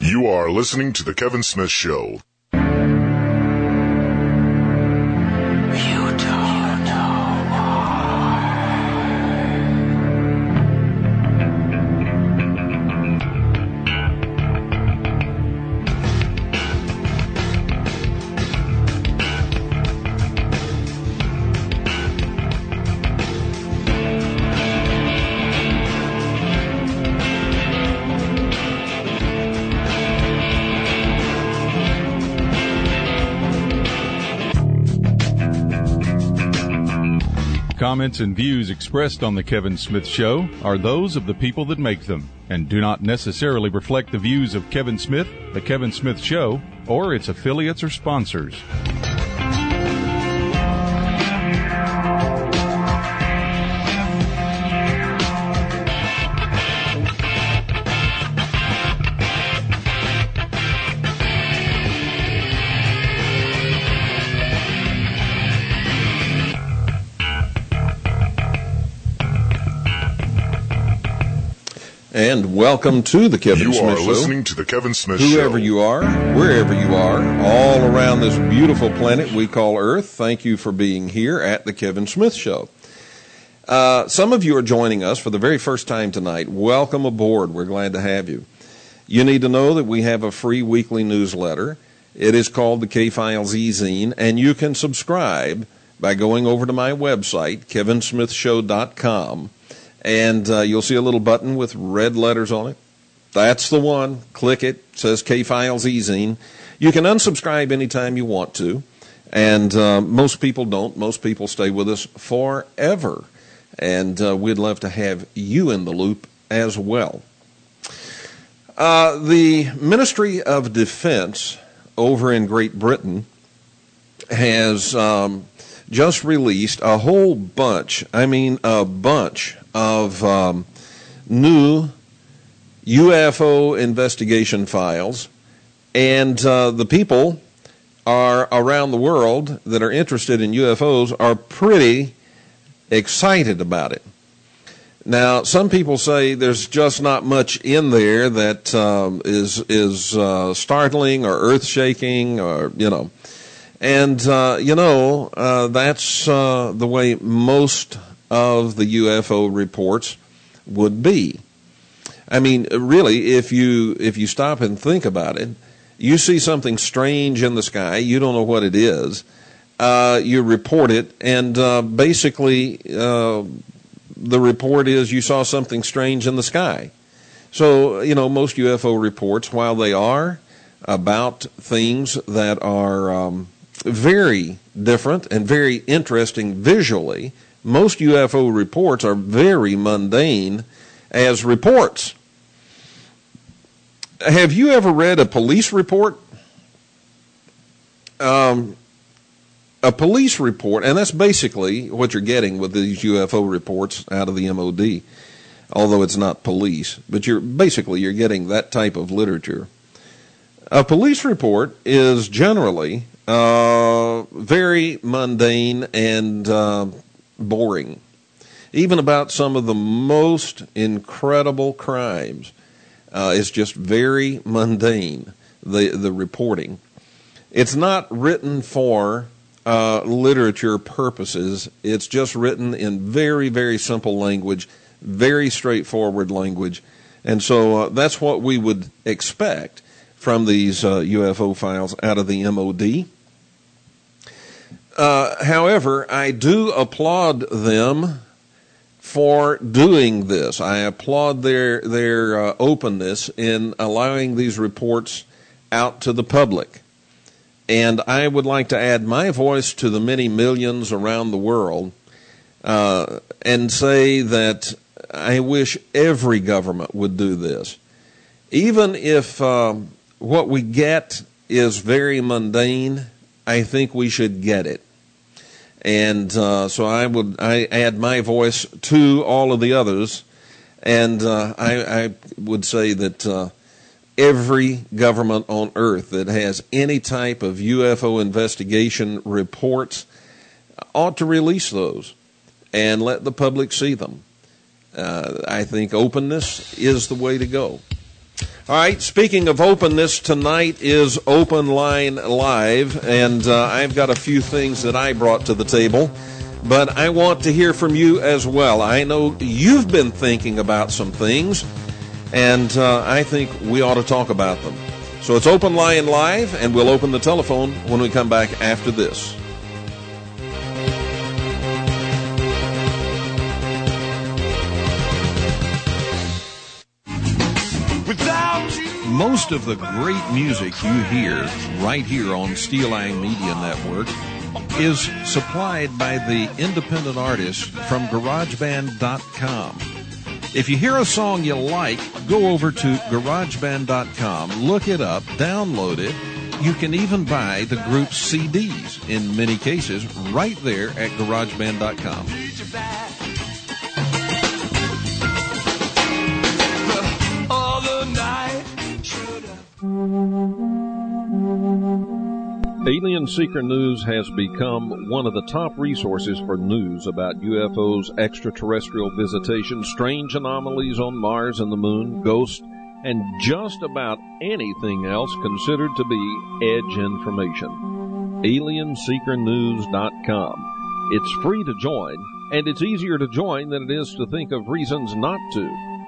You are listening to The Kevin Smith Show. Comments and views expressed on The Kevin Smith Show are those of the people that make them and do not necessarily reflect the views of Kevin Smith, The Kevin Smith Show, or its affiliates or sponsors. And welcome to the Kevin Smith Show. You are listening to the Kevin Smith Show. Whoever you are, wherever you are, all around this beautiful planet we call Earth, thank you for being here at the Kevin Smith Show. Some of you are joining us for the very first time tonight. Welcome aboard. We're glad to have you. You need to know that we have a free weekly newsletter. It is called the K-Files E-Zine, and you can subscribe by going over to my website, kevinsmithshow.com. And you'll see a little button with red letters on it. That's the one. Click it. It says K-Files E-Zine. You can unsubscribe anytime you want to. And most people don't. Most people stay with us forever. And we'd love to have you in the loop as well. The Ministry of Defense over in Great Britain has just released a whole bunch, a bunch of new UFO investigation files, and the people are around the world that are interested in UFOs are pretty excited about it. Now, some people say there's just not much in there that is startling or earth-shaking, or and that's the way most of the UFO reports would be. Really, if you stop and think about it, you see something strange in the sky, you don't know what it is, you report it, and basically the report is you saw something strange in the sky. So, most UFO reports, while they are about things that are very different and very interesting visually, most UFO reports are very mundane as reports. Have you ever read a police report? A police report, and that's basically what you're getting with these UFO reports out of the MOD, although it's not police, but you're getting that type of literature. A police report is generally very mundane and boring, even about some of the most incredible crimes. It's just very mundane, the reporting. It's not written for literature purposes. It's just written in very, very simple language, very straightforward language. And so that's what we would expect from these UFO files out of the MOD. However, I do applaud them for doing this. I applaud their openness in allowing these reports out to the public. And I would like to add my voice to the many millions around the world and say that I wish every government would do this. Even if what we get is very mundane, I think we should get it. And so I add my voice to all of the others, and I would say that every government on earth that has any type of UFO investigation reports ought to release those and let the public see them. I think openness is the way to go. All right, speaking of openness, tonight is Open Line Live, and I've got a few things that I brought to the table, but I want to hear from you as well. I know you've been thinking about some things, and I think we ought to talk about them. So it's Open Line Live, and we'll open the telephone when we come back after this. Most of the great music you hear right here on Steel Eye Media Network is supplied by the independent artists from GarageBand.com. If you hear a song you like, go over to GarageBand.com, look it up, download it. You can even buy the group's CDs, in many cases, right there at GarageBand.com. Alien Seeker News has become one of the top resources for news about UFOs, extraterrestrial visitation, strange anomalies on Mars and the Moon, ghosts, and just about anything else considered to be edge information. AlienSeekerNews.com. It's free to join, and it's easier to join than it is to think of reasons not to.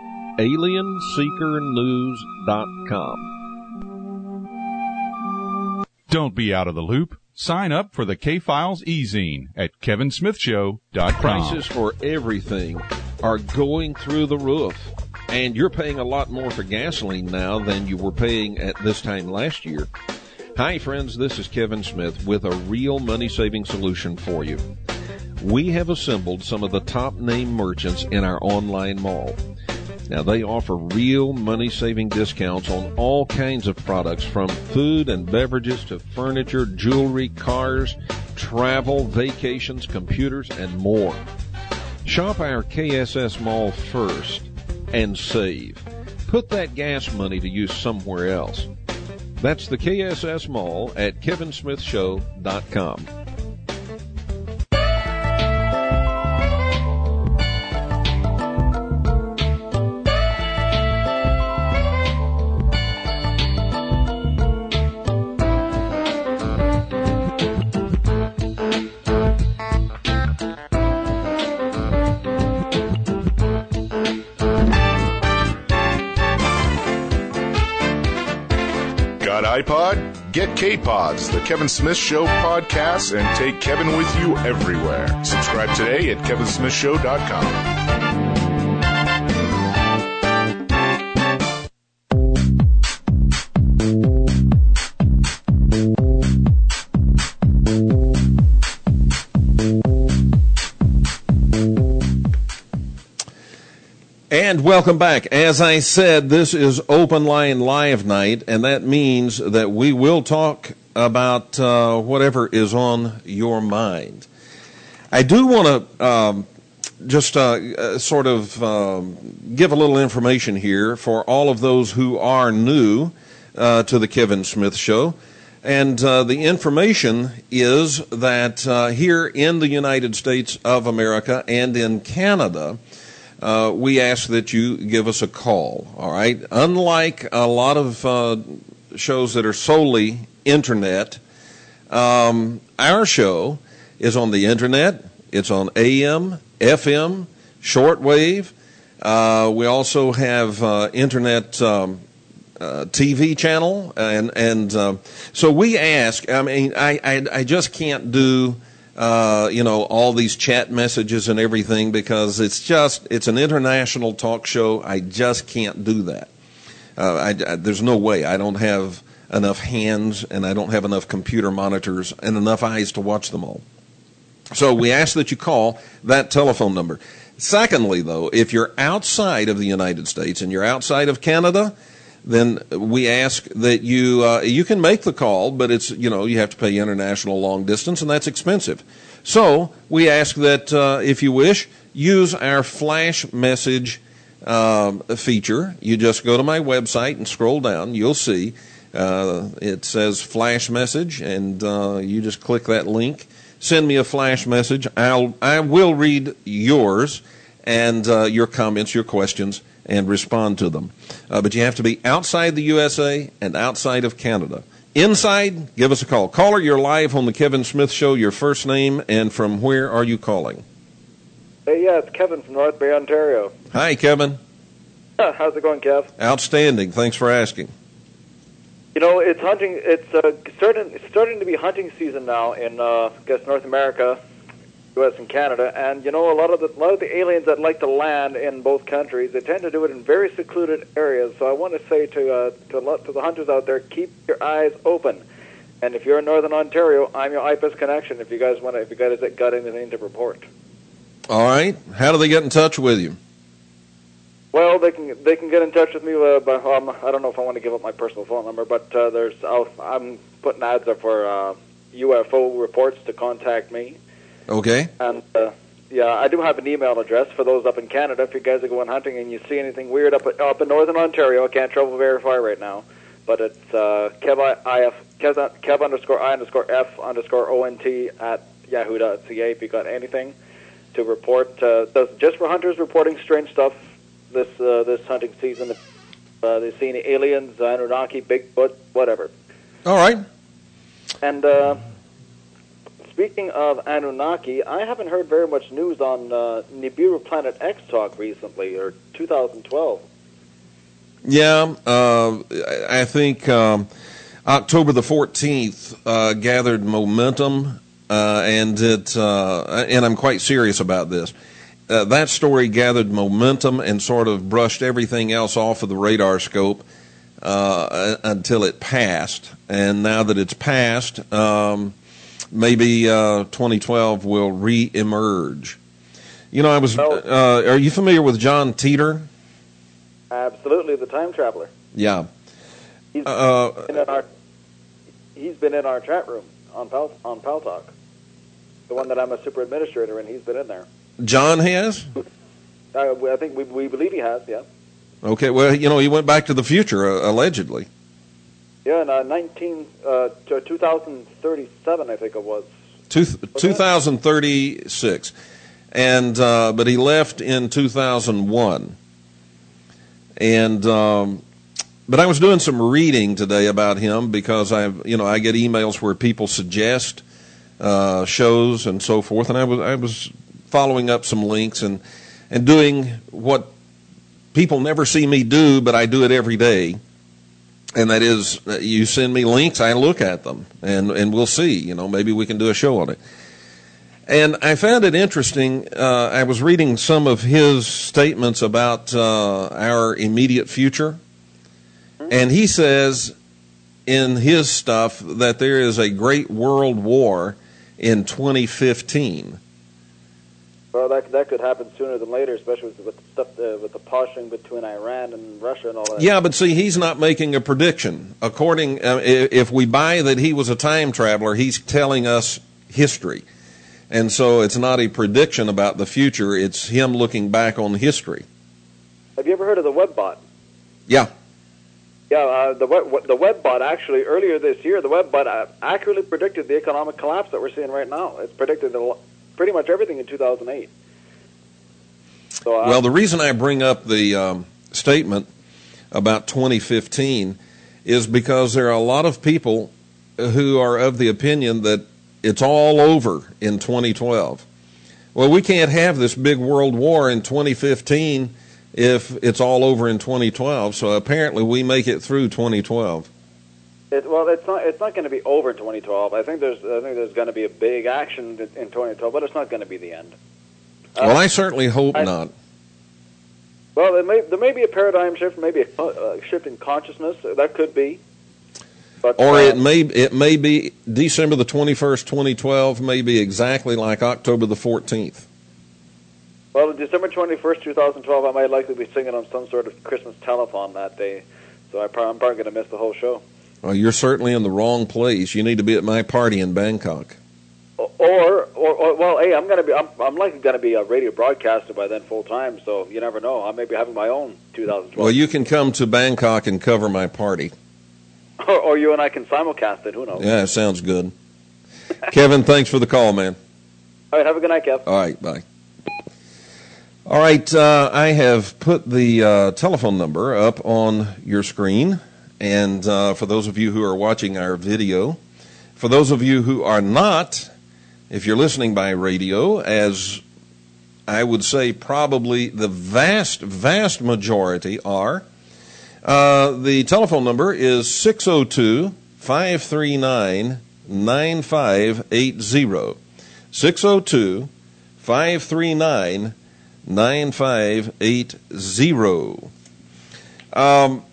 AlienSeekerNews.com. Don't be out of the loop. Sign up for the K-Files e-zine at kevinsmithshow.com. Prices for everything are going through the roof, and you're paying a lot more for gasoline now than you were paying at this time last year. Hi, friends. This is Kevin Smith with a real money-saving solution for you. We have assembled some of the top-name merchants in our online mall. Now, they offer real money-saving discounts on all kinds of products, from food and beverages to furniture, jewelry, cars, travel, vacations, computers, and more. Shop our KSS Mall first and save. Put that gas money to use somewhere else. That's the KSS Mall at kevinsmithshow.com. iPod? Get K-Pods, the Kevin Smith Show podcast, and take Kevin with you everywhere. Subscribe today at kevinsmithshow.com. And welcome back. As I said, this is Open Line Live night, and that means that we will talk about whatever is on your mind. I do want to just sort of give a little information here for all of those who are new to the Kevin Smith Show. And the information is that here in the United States of America and in Canada, we ask that you give us a call, all right? Unlike a lot of shows that are solely Internet, our show is on the Internet. It's on AM, FM, shortwave. We also have Internet TV channel. And so we ask, I mean, I just can't do all these chat messages and everything, because it's an international talk show. I just can't do that. There's no way. I don't have enough hands, and I don't have enough computer monitors and enough eyes to watch them all. So we ask that you call that telephone number. Secondly, though, if you're outside of the United States and you're outside of Canada, then we ask that you can make the call, but it's, you have to pay international long distance, and that's expensive. So we ask that, if you wish, use our flash message feature. You just go to my website and scroll down. You'll see it says flash message, and you just click that link. Send me a flash message. I will read yours and your comments, your questions, and respond to them. But you have to be outside the USA and outside of Canada. Inside, give us a call. Caller, you're live on the Kevin Smith Show. Your first name and from where are you calling? Hey, yeah, it's Kevin from North Bay, Ontario. Hi, Kevin. How's it going, Kev? Outstanding. Thanks for asking. You know, it's hunting. It's starting to be hunting season now in, I guess, North America, U.S. and Canada. And you know, a lot of the aliens that like to land in both countries, they tend to do it in very secluded areas. So I want to say to the hunters out there, keep your eyes open. And if you're in Northern Ontario, I'm your IPES connection. If you guys got anything to report. All right. How do they get in touch with you? Well, they can get in touch with me. By, I don't know if I want to give up my personal phone number, but I'm putting ads up for UFO reports to contact me. Okay. And yeah, I do have an email address for those up in Canada. If you guys are going hunting and you see anything weird up in Northern Ontario, I can't travel very far right now, but it's Kev_I_F_ONT at yahoo.ca. If you got anything to report, just for hunters reporting strange stuff. This hunting season, they've seen aliens, Anunnaki, Bigfoot, whatever. All right. And speaking of Anunnaki, I haven't heard very much news on Nibiru Planet X talk recently, or 2012. Yeah, I think October the 14th gathered momentum, and I'm quite serious about this. That story gathered momentum and sort of brushed everything else off of the radar scope until it passed. And now that it's passed, maybe 2012 will re-emerge. You know, are you familiar with John Titor? Absolutely, the time traveler. Yeah. He's been in our chat room on Pal Talk. The one that I'm a super administrator in, he's been in there. John has? I think we believe he has, yeah. Okay, well, you know, he went back to the future, allegedly. Yeah, in 2037, I think it was. 2036. And, but he left in 2001. And, but I was doing some reading today about him because I get emails where people suggest shows and so forth, and I was following up some links and doing what people never see me do, but I do it every day. And that is, you send me links, I look at them, and we'll see. You know, maybe we can do a show on it. And I found it interesting. I was reading some of his statements about our immediate future, and he says in his stuff that there is a great world war in 2015. Well, that could happen sooner than later, especially with the stuff with the posturing between Iran and Russia and all that. Yeah, but see, he's not making a prediction. According, if we buy that he was a time traveler, he's telling us history, and so it's not a prediction about the future. It's him looking back on history. Have you ever heard of the WebBot? Yeah. Yeah, the WebBot actually earlier this year, the WebBot accurately predicted the economic collapse that we're seeing right now. It's predicted pretty much everything in 2008. So, well, the reason I bring up the statement about 2015 is because there are a lot of people who are of the opinion that it's all over in 2012. Well, we can't have this big world war in 2015 if it's all over in 2012. So apparently we make it through 2012. It's not going to be over in 2012. I think there's going to be a big action in 2012, but it's not going to be the end. Well, I certainly hope not. Well, there may be a paradigm shift, maybe a shift in consciousness. That could be. But, or it may be December the 21st, 2012, may be exactly like October the 14th. Well, December 21st, 2012, I might likely be singing on some sort of Christmas telethon that day, so I'm probably going to miss the whole show. Well, you're certainly in the wrong place. You need to be at my party in Bangkok. Or hey, I'm likely going to be a radio broadcaster by then full time. So you never know. I may be having my own 2012. Well, you can come to Bangkok and cover my party. Or you and I can simulcast it. Who knows? Yeah, sounds good. Kevin, thanks for the call, man. All right, have a good night, Kev. All right, bye. All right, I have put the telephone number up on your screen, and for those of you who are watching our video, for those of you who are not, if you're listening by radio, as I would say probably the vast majority are, the telephone number is 602-539-9580. 602-539-9580. 9580. And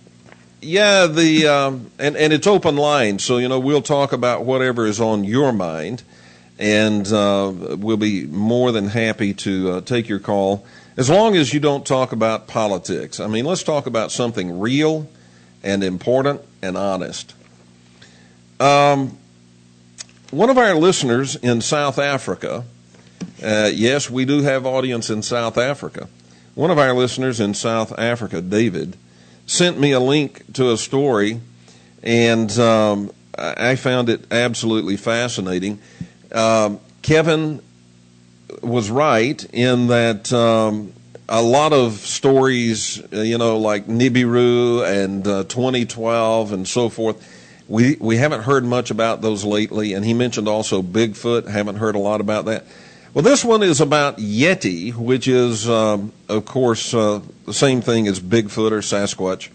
it's open line, so we'll talk about whatever is on your mind, and we'll be more than happy to take your call, as long as you don't talk about politics. I mean, let's talk about something real and important and honest. One of our listeners in South Africa. Yes, we do have audience in South Africa. One of our listeners in South Africa, David, sent me a link to a story, and I found it absolutely fascinating. Kevin was right in that a lot of stories, like Nibiru and 2012 and so forth, we haven't heard much about those lately, and he mentioned also Bigfoot. Haven't heard a lot about that. Well, this one is about Yeti, which is, of course, the same thing as Bigfoot or Sasquatch.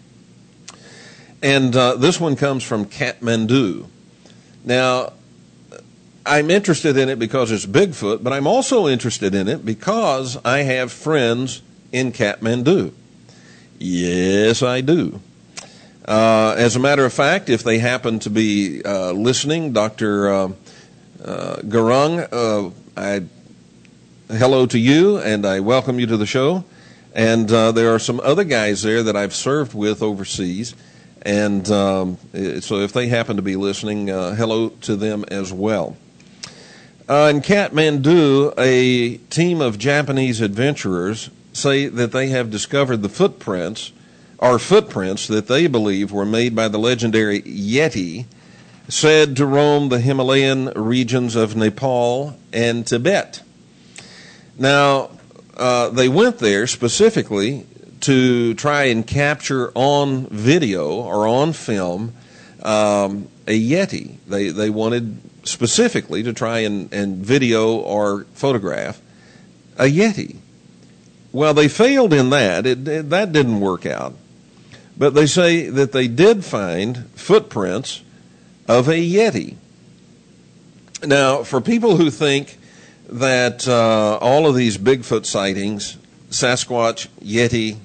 And this one comes from Kathmandu. Now, I'm interested in it because it's Bigfoot, but I'm also interested in it because I have friends in Kathmandu. Yes, I do. As a matter of fact, if they happen to be listening, Dr. Gurung, hello to you, and I welcome you to the show. And there are some other guys there that I've served with overseas, and so if they happen to be listening, hello to them as well. In Kathmandu, a team of Japanese adventurers say that they have discovered the footprints that they believe were made by the legendary Yeti, said to roam the Himalayan regions of Nepal and Tibet. Now, they went there specifically to try and capture on video or on film a Yeti. They wanted specifically to try and video or photograph a Yeti. Well, they failed in that. That didn't work out. But they say that they did find footprints of a Yeti. Now, for people who think that all of these Bigfoot sightings, Sasquatch, Yeti,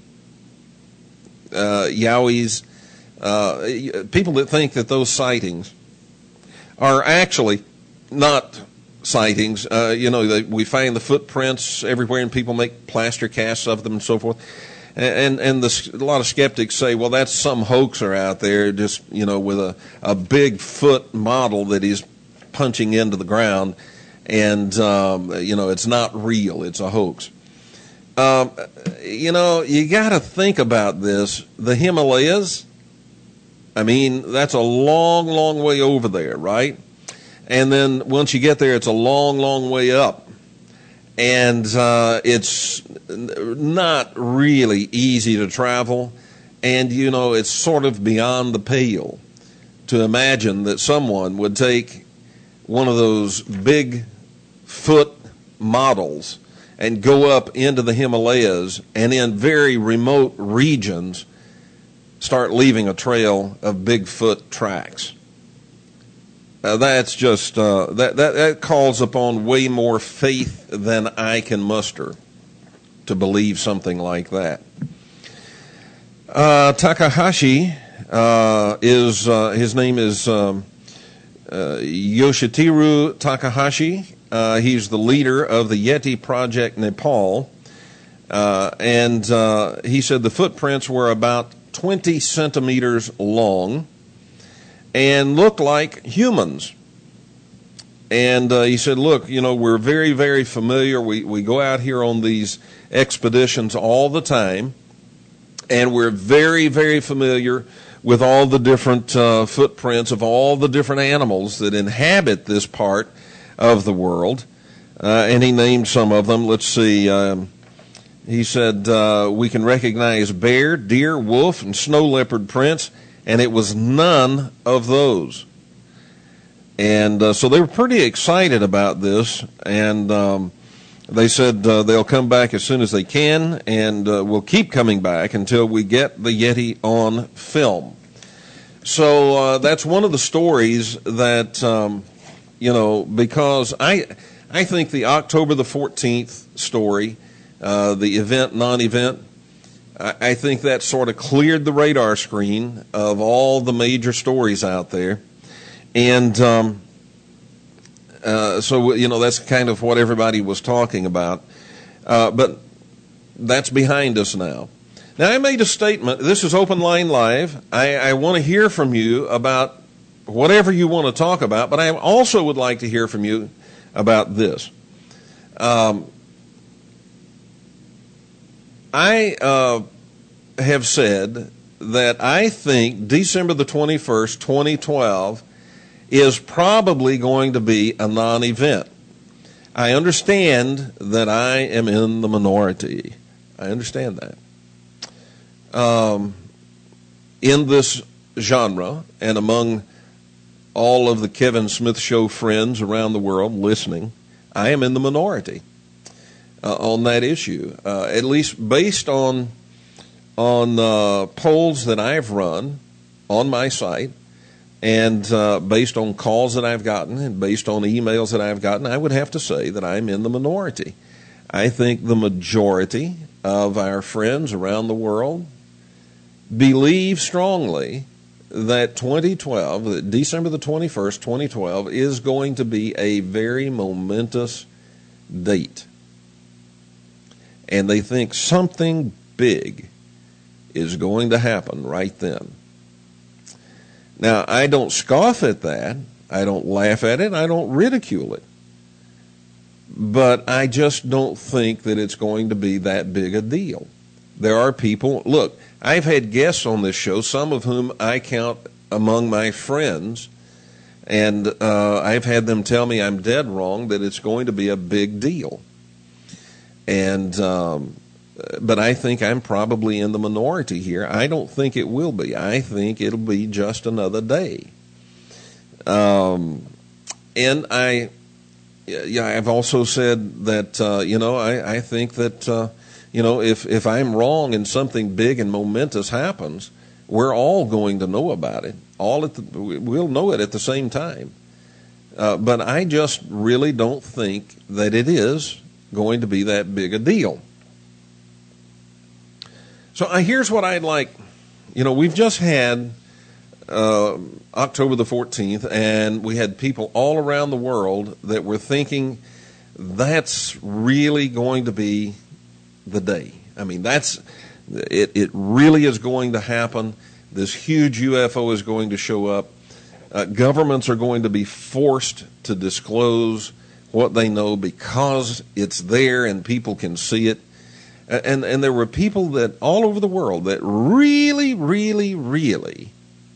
Yowies, people that think that those sightings are actually not sightings, we find the footprints everywhere and people make plaster casts of them and so forth. And a lot of skeptics say, well, that's some hoaxer out there just, with a big foot model that he's punching into the ground. And, it's not real. It's a hoax. You got to think about this. The Himalayas, I mean, that's a long, long way over there, right? And then once you get there, it's a long, long way up. And it's not really easy to travel. And, it's sort of beyond the pale to imagine that someone would take one of those big foot models and go up into the Himalayas and in very remote regions start leaving a trail of Bigfoot tracks. That's just that calls upon way more faith than I can muster to believe something like that. Takahashi is his name is Yoshiteru Takahashi. He's the leader of the Yeti Project Nepal, and he said the footprints were about 20 centimeters long and looked like humans. And he said, look, we're very, very familiar. We go out here on these expeditions all the time, and we're very, very familiar with all the different footprints of all the different animals that inhabit this part of the world. And he named some of them. Let's see. He said, we can recognize bear, deer, wolf, and snow leopard prints, and it was none of those. And so they were pretty excited about this, and they said they'll come back as soon as they can, and we'll keep coming back until we get the Yeti on film. So that's one of the stories that, because I think the October the 14th story, the event, non-event, I think that sort of cleared the radar screen of all the major stories out there. And so, that's kind of what everybody was talking about. But that's behind us now. Now, I made a statement. This is Open Line Live. I want to hear from you about whatever you want to talk about, but I also would like to hear from you about this. I have said that I think December the 21st, 2012, is probably going to be a non-event. I understand that I am in the minority. I understand that. In this genre, and among all of the Kevin Smith Show friends around the world listening, I am in the minority on that issue, at least based on polls that I've run on my site, and based on calls that I've gotten and based on emails that I've gotten. I would have to say that I'm in the minority. I think the majority of our friends around the world believe strongly that 2012, that December the 21st, 2012, is going to be a very momentous date. And they think something big is going to happen right then. Now, I don't scoff at that. I don't laugh at it. I don't ridicule it. But I just don't think that it's going to be that big a deal. There are people, look, I've had guests on this show, some of whom I count among my friends, and I've had them tell me I'm dead wrong, that it's going to be a big deal. And but I think I'm probably in the minority here. I don't think it will be. I think it'll be just another day. And I've also said that, I think that, if I'm wrong and something big and momentous happens, we're all going to know about it. We'll know it at the same time. But I just really don't think that it is going to be that big a deal. So here's what I'd like. We've just had October the 14th, and we had people all around the world that were thinking that's really going to be the day. I mean, it really is going to happen. This huge UFO is going to show up. Governments are going to be forced to disclose what they know because it's there and people can see it. And there were people that all over the world that really, really, really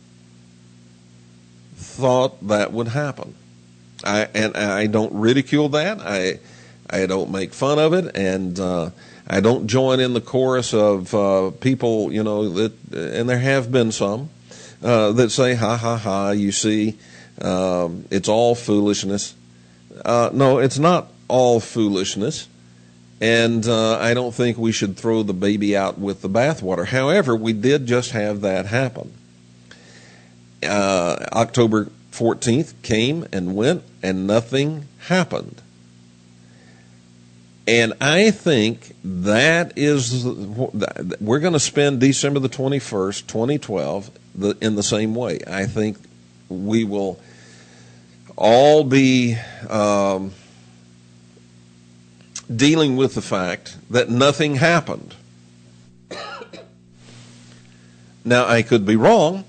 thought that would happen. I don't ridicule that. I don't make fun of it, and I don't join in the chorus of people, that, and there have been some that say, "Ha ha ha! You see, it's all foolishness." No, it's not all foolishness. And I don't think we should throw the baby out with the bathwater. However, we did just have that happen. October 14th came and went, and nothing happened. And I think that is, we're going to spend December the 21st, 2012, in the same way. I think we will all be dealing with the fact that nothing happened. Now, I could be wrong.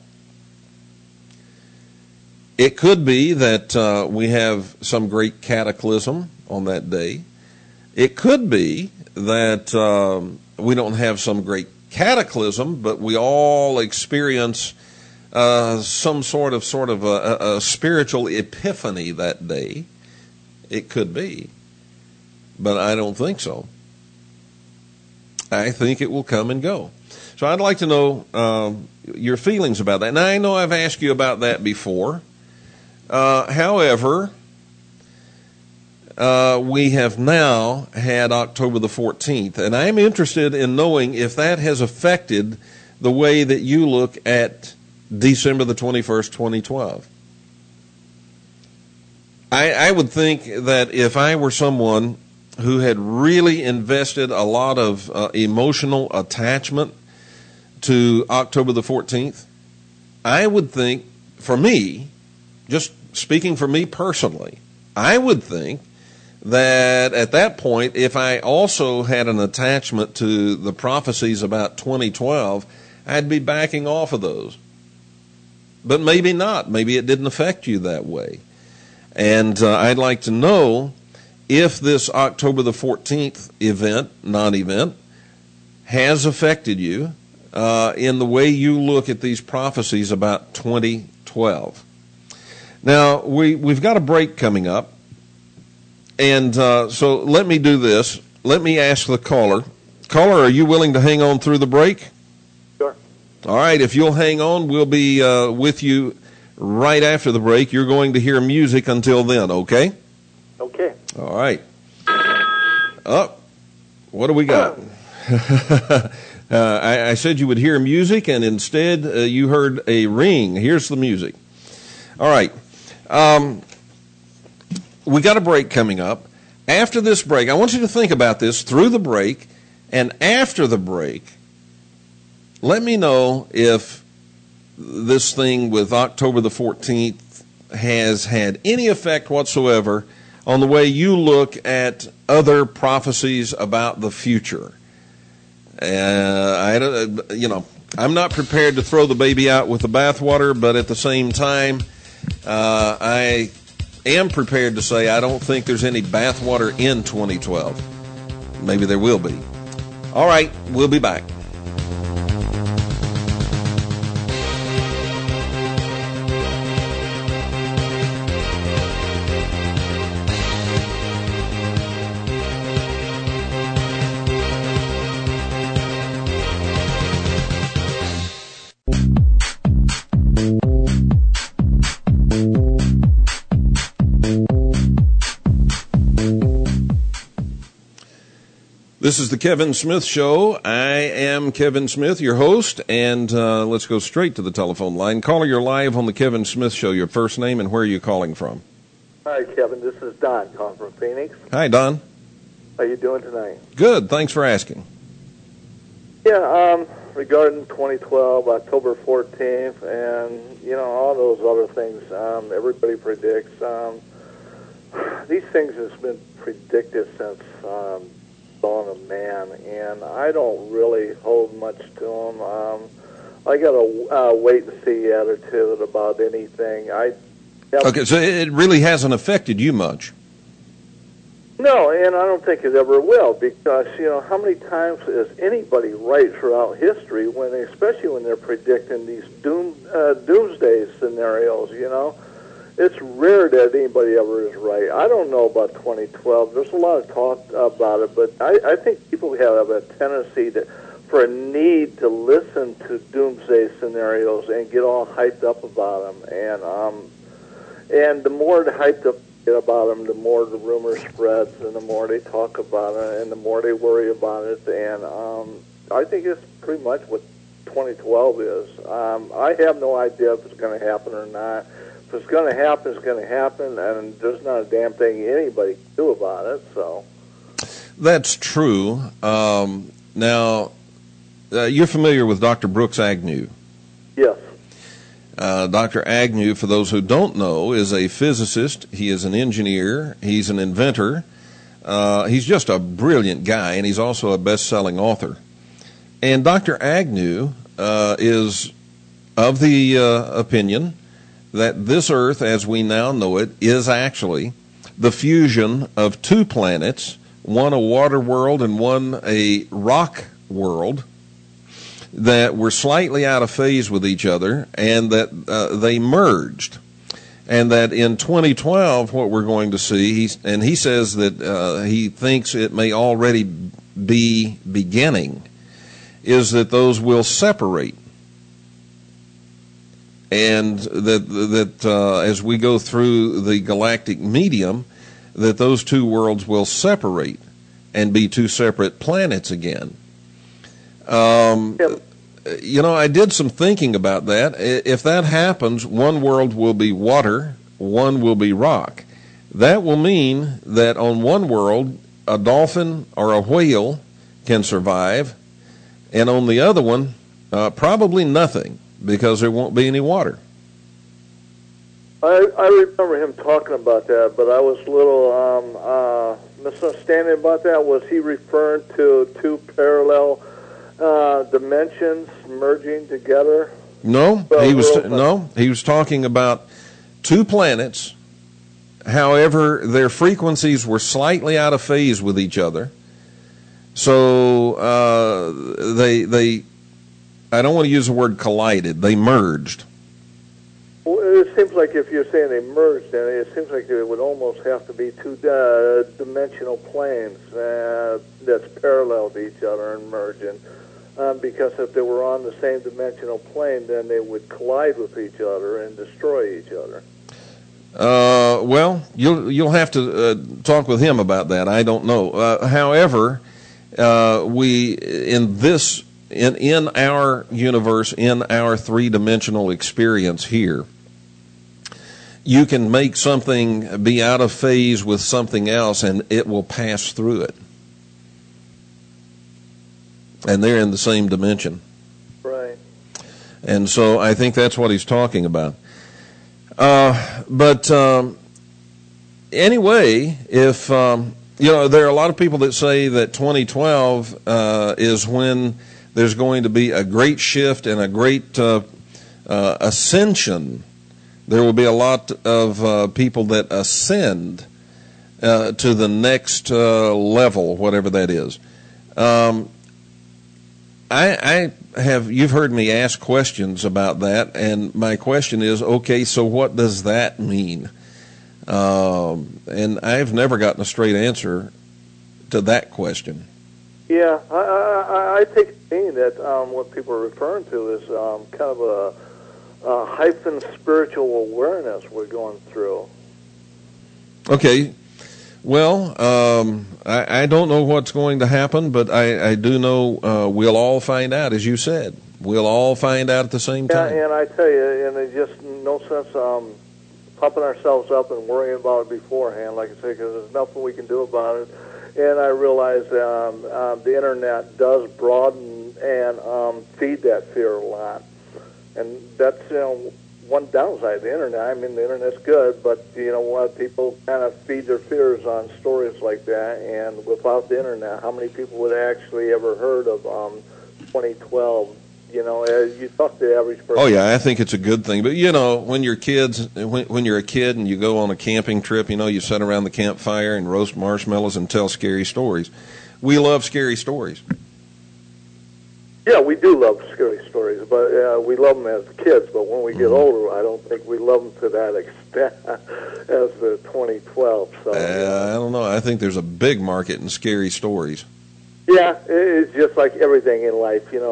It could be that we have some great cataclysm on that day. It could be that we don't have some great cataclysm, but we all experience some sort of a spiritual epiphany that day. It could be. But I don't think so. I think it will come and go. So I'd like to know your feelings about that. Now, I know I've asked you about that before. However, we have now had October the 14th, and I'm interested in knowing if that has affected the way that you look at December the 21st, 2012. I would think that if I were someone who had really invested a lot of emotional attachment to October the 14th, I would think, for me, just speaking for me personally, I would think that at that point, if I also had an attachment to the prophecies about 2012, I'd be backing off of those. But maybe not. Maybe it didn't affect you that way. And I'd like to know if this October the 14th event, non-event, has affected you in the way you look at these prophecies about 2012. Now, we've got a break coming up. And so let me do this. Let me ask the caller. Caller, are you willing to hang on through the break? Sure. All right. If you'll hang on, we'll be with you right after the break. You're going to hear music until then, okay? Okay. All right. What do we got? I said you would hear music, and instead you heard a ring. Here's the music. All right. We got a break coming up. After this break, I want you to think about this through the break, and after the break, let me know if this thing with October the 14th has had any effect whatsoever on the way you look at other prophecies about the future. I'm not prepared to throw the baby out with the bathwater, but at the same time, I am prepared to say I don't think there's any bathwater in 2012. Maybe there will be. All right, we'll be back. This is the Kevin Smith Show. I am Kevin Smith, your host, and let's go straight to the telephone line. Caller, you're live on the Kevin Smith Show. Your first name and where are you calling from? Hi, Kevin. This is Don calling from Phoenix. Hi, Don. How you doing tonight? Good. Thanks for asking. Yeah, regarding 2012, October 14th, and, all those other things, everybody predicts. These things have been predicted since dawn of man, and I don't really hold much to them. I got a wait-and-see attitude about anything. Okay, so it really hasn't affected you much. No, and I don't think it ever will, because, how many times is anybody right throughout history, especially when they're predicting these doomsday scenarios, It's rare that anybody ever is right. I don't know about 2012. There's a lot of talk about it, but I think people have a tendency for a need to listen to doomsday scenarios and get all hyped up about them. And the more hyped up get about them, the more the rumor spreads, and the more they talk about it, and the more they worry about it. And I think it's pretty much what 2012 is. I have no idea if it's going to happen or not. If it's going to happen, it's going to happen, and there's not a damn thing anybody can do about it. So that's true. Now, you're familiar with Dr. Brooks Agnew? Yes. Dr. Agnew, for those who don't know, is a physicist. He is an engineer. He's an inventor. He's just a brilliant guy, and he's also a best-selling author. And Dr. Agnew is of the opinion that this Earth, as we now know it, is actually the fusion of two planets, one a water world and one a rock world, that were slightly out of phase with each other, and that they merged. And that in 2012, what we're going to see, he says that he thinks it may already be beginning is that those will separate. And that as we go through the galactic medium, that those two worlds will separate and be two separate planets again. You know, I did some thinking about that. If that happens, one world will be water, one will be rock. That will mean that on one world, a dolphin or a whale can survive, and on the other one, probably nothing, because there won't be any water. I remember him talking about that, but I was a little misunderstanding about that. Was he referring to two parallel dimensions merging together? No, he was talking about two planets. However, their frequencies were slightly out of phase with each other. So they I don't want to use the word collided. They merged. Well, it seems like if you're saying they merged, then it seems like it would almost have to be two dimensional planes that's parallel to each other and merging. Because if they were on the same dimensional plane, then they would collide with each other and destroy each other. Well, you'll have to talk with him about that. I don't know. However, we in our universe, in our three-dimensional experience here, you can make something be out of phase with something else, and it will pass through it. And they're in the same dimension. Right. And so I think that's what he's talking about. But anyway, if there are a lot of people that say that 2012 is when there's going to be a great shift and a great ascension. There will be a lot of people that ascend to the next level, whatever that is. You've heard me ask questions about that, and my question is, okay, so what does that mean? And I've never gotten a straight answer to that question. Yeah, I take it mean that what people are referring to is kind of a heightened spiritual awareness we're going through. Okay. Well, I don't know what's going to happen, but I do know we'll all find out, as you said. We'll all find out at the same time. Yeah, and I tell you, and there's just no sense pumping ourselves up and worrying about it beforehand, like I say, because there's nothing we can do about it. And I realize the Internet does broaden and feed that fear a lot. And that's, one downside of the Internet. I mean, the Internet's good, but, what people kind of feed their fears on stories like that. And without the Internet, how many people would actually ever heard of 2012? You talk to the average person. Oh yeah, I think it's a good thing. But when you're kids, when you're a kid and you go on a camping trip, you sit around the campfire and roast marshmallows and tell scary stories. We love scary stories. Yeah, we do love scary stories, but we love them as kids. But when we get older, I don't think we love them to that extent as the 2012. So I don't know. I think there's a big market in scary stories. Yeah, it's just like everything in life. We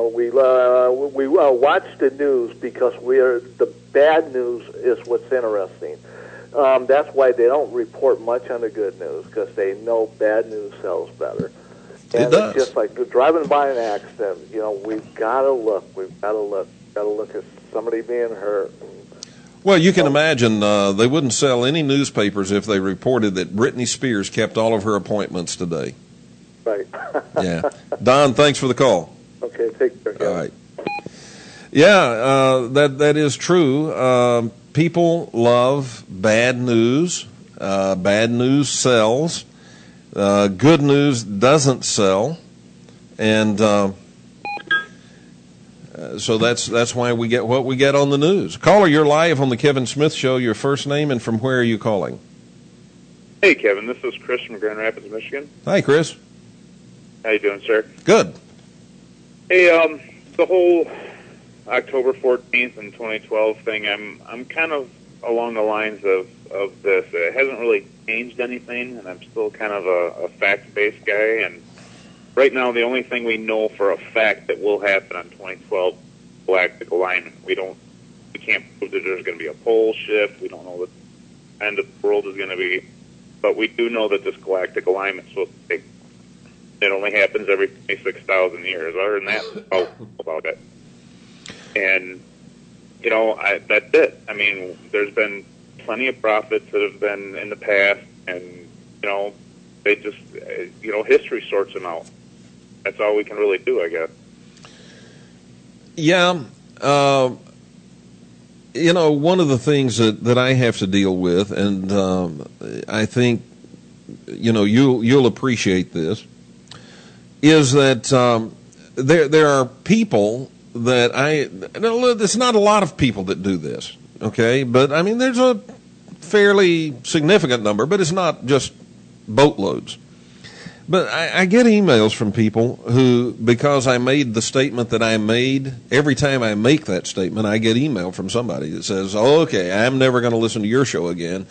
watch the news because the bad news is what's interesting. That's why they don't report much on the good news, because they know bad news sells better. And it does. It's just like driving by an accident. We've got to look. We've got to look at somebody being hurt. Well, you can imagine they wouldn't sell any newspapers if they reported that Britney Spears kept all of her appointments today. Right. Yeah. Don, thanks for the call. Okay, take care. All right. Yeah, that is true. People love bad news. Bad news sells. Good news doesn't sell. And so that's why we get what we get on the news. Caller, you're live on the Kevin Smith Show. Your first name and from where are you calling? Hey, Kevin. This is Chris from Grand Rapids, Michigan. Hi, Chris. How you doing, sir? Good. Hey, the whole October 14th and 2012 thing, I'm kind of along the lines of this. It hasn't really changed anything, and I'm still kind of a fact-based guy. And right now, the only thing we know for a fact that will happen on 2012 galactic alignment. We can't prove that there's going to be a pole shift. We don't know what the end of the world is going to be, but we do know that this galactic alignment is supposed to take. It only happens every 26,000 years. Other than that, I'll about it. And that's it. I mean, there's been plenty of prophets that have been in the past, and they just history sorts them out. That's all we can really do, I guess. Yeah. One of the things that I have to deal with, and I think you'll appreciate this, is that there are people that there's not a lot of people that do this, okay? But, I mean, there's a fairly significant number, but it's not just boatloads. But I get emails from people who, because I made the statement that I made, every time I make that statement, I get email from somebody that says, oh, okay, I'm never going to listen to your show again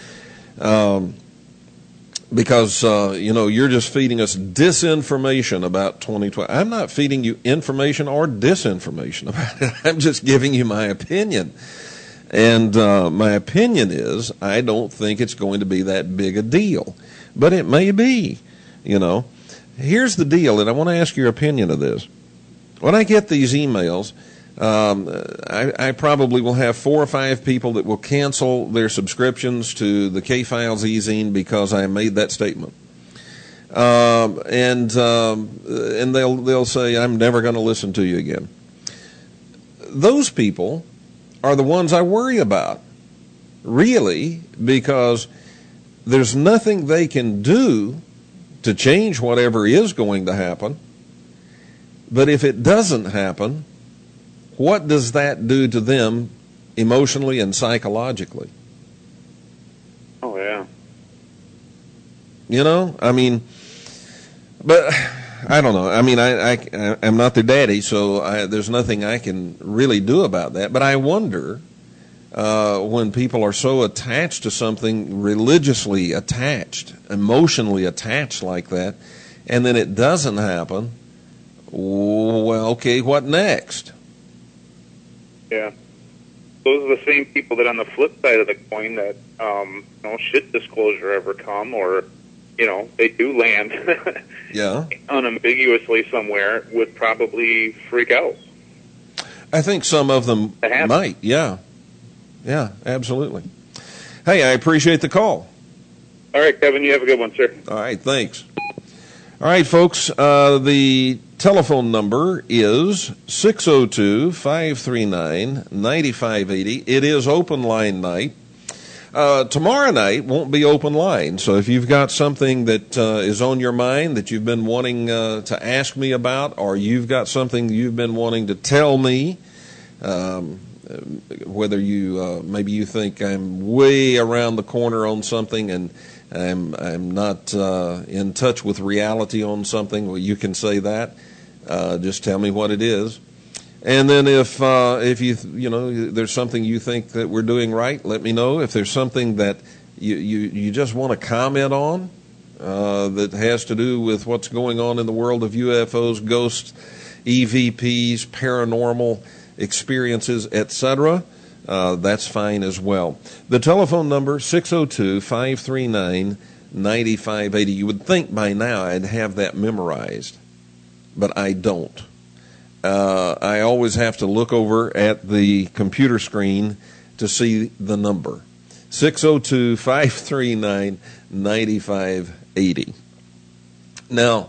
because, you're just feeding us disinformation about 2012. I'm not feeding you information or disinformation about it. I'm just giving you my opinion. And my opinion is I don't think it's going to be that big a deal. But it may be. Here's the deal, and I want to ask your opinion of this. When I get these emails, I probably will have 4 or 5 people that will cancel their subscriptions to the K-Files e-zine because I made that statement. And they'll say, I'm never going to listen to you again. Those people are the ones I worry about, really, because there's nothing they can do to change whatever is going to happen. But if it doesn't happen, what does that do to them emotionally and psychologically? Oh, yeah. I mean, but I don't know. I mean, I'm not their daddy, so there's nothing I can really do about that. But I wonder when people are so attached to something, religiously attached, emotionally attached like that, and then it doesn't happen, well, okay, what next? Yeah. Those are the same people that on the flip side of the coin that, should disclosure ever come, or, they do land unambiguously somewhere, would probably freak out. I think some of them might, yeah. Yeah, absolutely. Hey, I appreciate the call. All right, Kevin, you have a good one, sir. All right, thanks. All right, folks, the telephone number is 602-539-9580. It is open line night. Tomorrow night won't be open line, so if you've got something that is on your mind that you've been wanting to ask me about, or you've got something you've been wanting to tell me, whether you maybe you think I'm way around the corner on something and I'm not in touch with reality on something, well, you can say that. Just tell me what it is. And then if there's something you think that we're doing right, let me know. If there's something that you just want to comment on that has to do with what's going on in the world of UFOs, ghosts, EVPs, paranormal experiences, etc., that's fine as well. The telephone number, 602-539-9580. You would think by now I'd have that memorized, but I don't. I always have to look over at the computer screen to see the number. 602-539-9580. Now,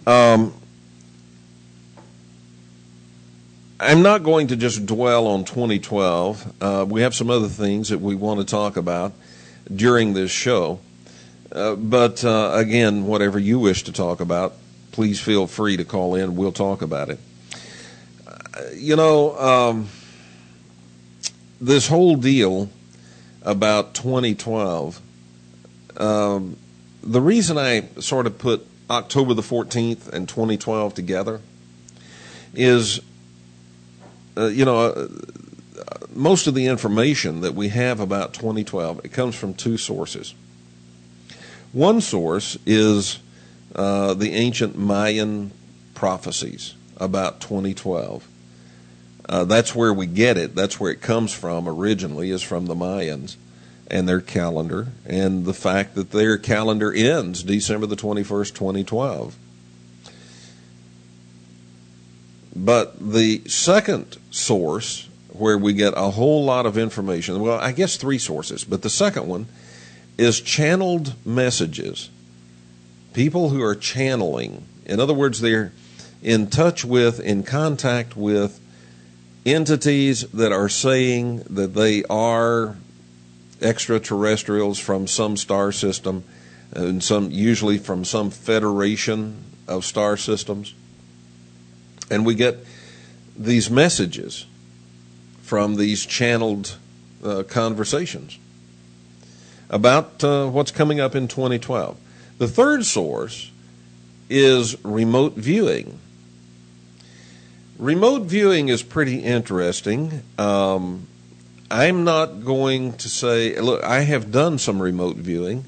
I'm not going to just dwell on 2012. We have some other things that we want to talk about during this show. But again, whatever you wish to talk about, please feel free to call in. We'll talk about it. This whole deal about 2012, the reason I sort of put October the 14th and 2012 together is, most of the information that we have about 2012, it comes from 2 sources. One source is the ancient Mayan prophecies about 2012. That's where we get it. That's where it comes from originally, is from the Mayans and their calendar, and the fact that their calendar ends December the 21st, 2012. But the second source where we get a whole lot of information, well, I guess three sources, but the second one is channeled messages. People who are channeling. In other words, they're in touch with, in contact with entities that are saying that they are extraterrestrials from some star system, and usually from some federation of star systems. And we get these messages from these channeled conversations about what's coming up in 2012. The third source is remote viewing. Remote viewing is pretty interesting. I'm not going to say, look, I have done some remote viewing.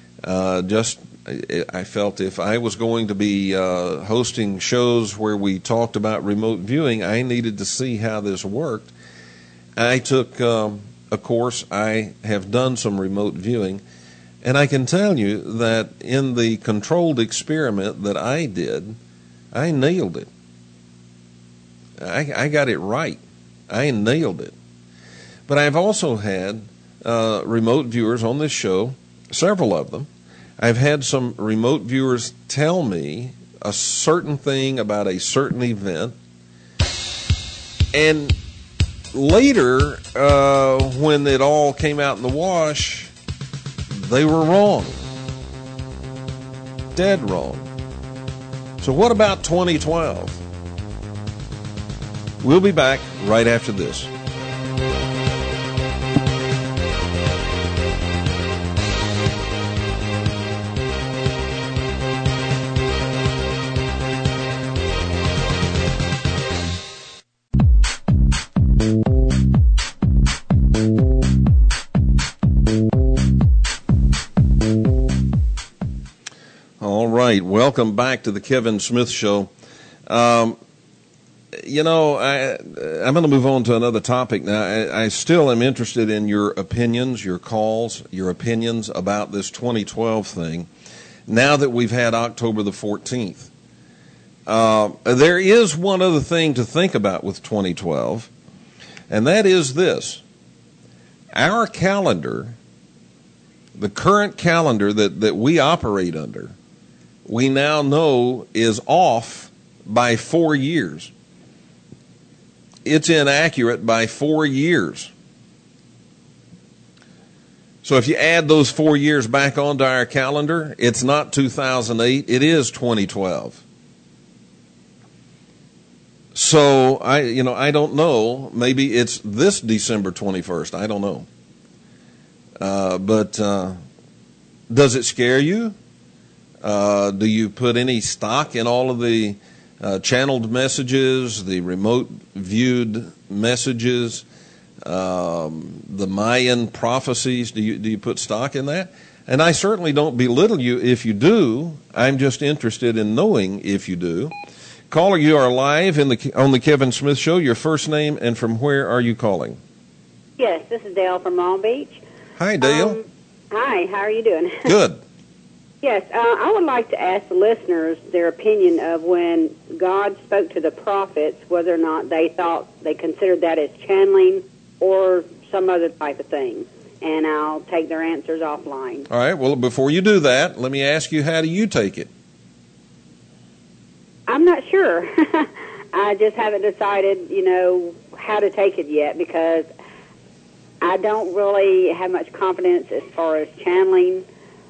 I felt if I was going to be hosting shows where we talked about remote viewing, I needed to see how this worked. I took a course. I have done some remote viewing, and I can tell you that in the controlled experiment that I did, I nailed it. I got it right. I nailed it. But I've also had remote viewers on this show, several of them. I've had some remote viewers tell me a certain thing about a certain event, and later, when it all came out in the wash, they were wrong. Dead wrong. So what about 2012? We'll be back right after this. All right, welcome back to the Kevin Smith Show. I'm going to move on to another topic now. I still am interested in your opinions, your calls, your opinions about this 2012 thing, now that we've had October the 14th. There is one other thing to think about with 2012, and that is this. Our calendar, the current calendar that we operate under, we now know is off by 4 years. It's inaccurate by 4 years. So if you add those 4 years back onto our calendar, it's not 2008, it is 2012. So I don't know. Maybe it's this December 21st. I don't know. But does it scare you? Do you put any stock in all of the channeled messages, the remote viewed messages, the Mayan prophecies? Do you put stock in that? And I certainly don't belittle you if you do. I'm just interested in knowing if you do. Caller, you are live on the Kevin Smith Show. Your first name and from where are you calling? Yes, this is Dale from Long Beach. Hi, Dale. Hi, how are you doing? Good. Yes, I would like to ask the listeners their opinion of when God spoke to the prophets, whether or not they considered that as channeling or some other type of thing. And I'll take their answers offline. All right, well, before you do that, let me ask you, how do you take it? I'm not sure. I just haven't decided, how to take it yet, because I don't really have much confidence as far as channeling.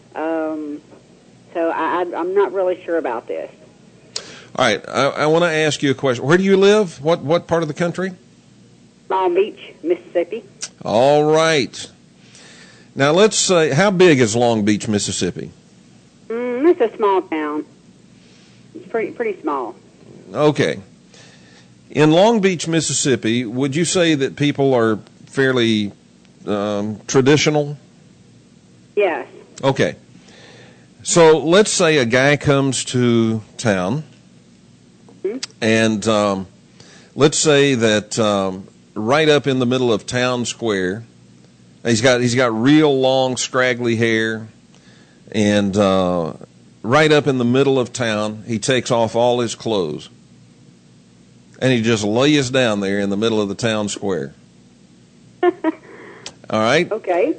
So I'm not really sure about this. All right, I want to ask you a question. Where do you live? What part of the country? Long Beach, Mississippi. All right. Now let's say, how big is Long Beach, Mississippi? It's a small town. It's pretty small. Okay. In Long Beach, Mississippi, would you say that people are fairly traditional? Yes. Okay. So let's say a guy comes to town And let's say that right up in the middle of town square, he's got real long, scraggly hair, and right up in the middle of town, he takes off all his clothes, and he just lays down there in the middle of the town square. All right? Okay.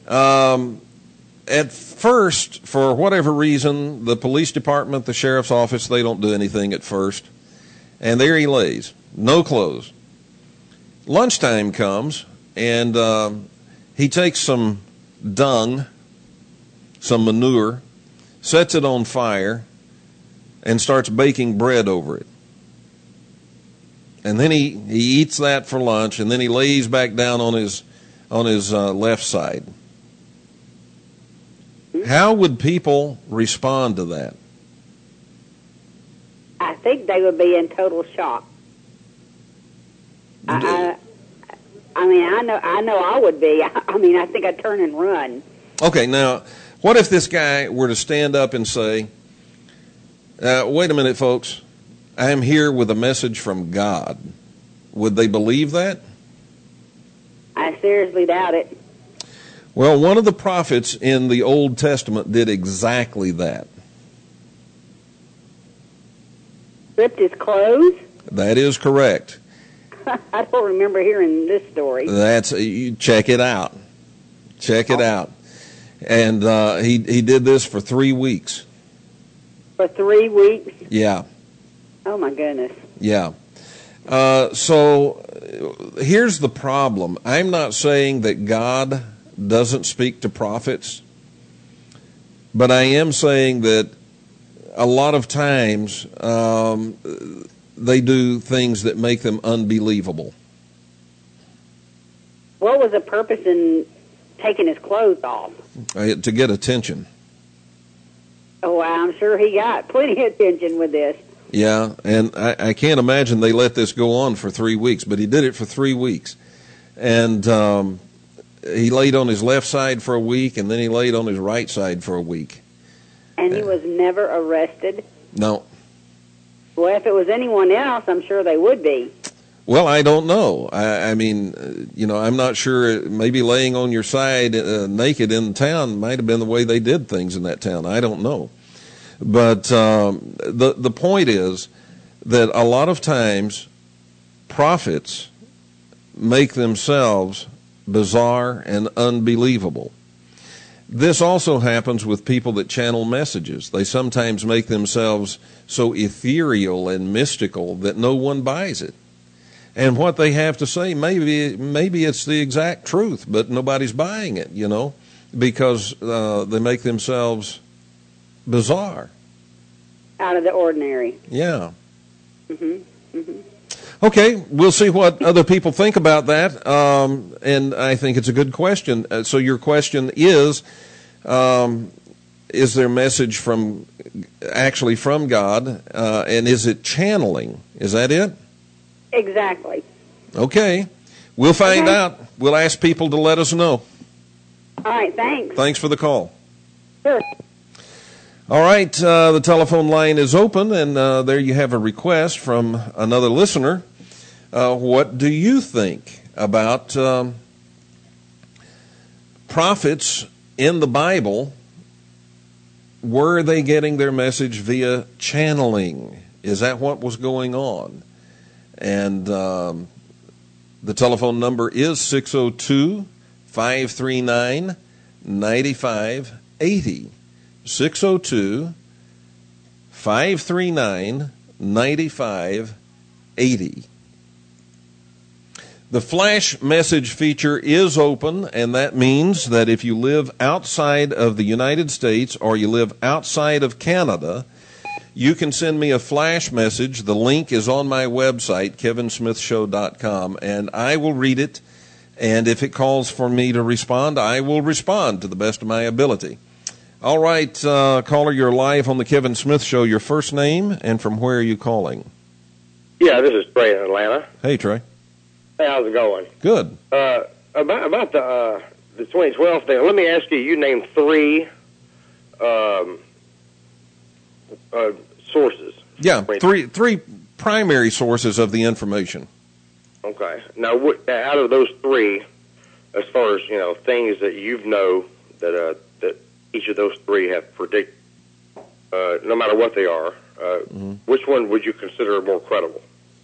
At first, for whatever reason, the police department, the sheriff's office, they don't do anything at first. And there he lays, no clothes. Lunchtime comes, and he takes some dung, some manure, sets it on fire, and starts baking bread over it. And then he eats that for lunch, and then he lays back down on his left side. How would people respond to that? I think they would be in total shock. I know I would be. I think I'd turn and run. Okay, now, what if this guy were to stand up and say, wait a minute, folks, I am here with a message from God. Would they believe that? I seriously doubt it. Well, one of the prophets in the Old Testament did exactly that. Ripped his clothes? That is correct. I don't remember hearing this story. You check it out. Check it out. And he did this for 3 weeks. For 3 weeks? Yeah. Oh, my goodness. Yeah. So here's the problem. I'm not saying that God doesn't speak to prophets, but I am saying that a lot of times they do things that make them unbelievable. What was the purpose in taking his clothes off? To get attention. Oh, I'm sure he got plenty of attention with this. Yeah, and I can't imagine they let this go on for 3 weeks, but he did it for 3 weeks. And he laid on his left side for a week, and then he laid on his right side for a week. And he was never arrested? No. Well, if it was anyone else, I'm sure they would be. Well, I don't know. I mean, I'm not sure. Maybe laying on your side naked in town might have been the way they did things in that town. I don't know. But the point is that a lot of times prophets make themselves bizarre and unbelievable. This also happens with people that channel messages. They sometimes make themselves so ethereal and mystical that no one buys it. And what they have to say, maybe it's the exact truth, but nobody's buying it, because they make themselves bizarre. Out of the ordinary. Yeah. Mm-hmm. Mm-hmm. Okay, we'll see what other people think about that, and I think it's a good question. So your question is there message actually from God, and is it channeling? Is that it? Exactly. Okay, we'll find out. We'll ask people to let us know. All right, thanks. Thanks for the call. Sure. All right, the telephone line is open, and there you have a request from another listener. What do you think about prophets in the Bible? Were they getting their message via channeling? Is that what was going on? And the telephone number is 602-539-9580. 602-539-9580. The flash message feature is open, and that means that if you live outside of the United States or you live outside of Canada, you can send me a flash message. The link is on my website, kevinsmithshow.com, and I will read it, and if it calls for me to respond, I will respond to the best of my ability. All right, caller, you're live on the Kevin Smith Show. Your first name and from where are you calling? Yeah, this is Trey in Atlanta. Hey, Trey. Hey, how's it going? Good. About the 2012 thing, let me ask you, you named 3 sources. Yeah, three primary sources of the information. Okay. Now, out of those three, as far as things that that each of those three have predicted, no matter what they are, which one would you consider more credible?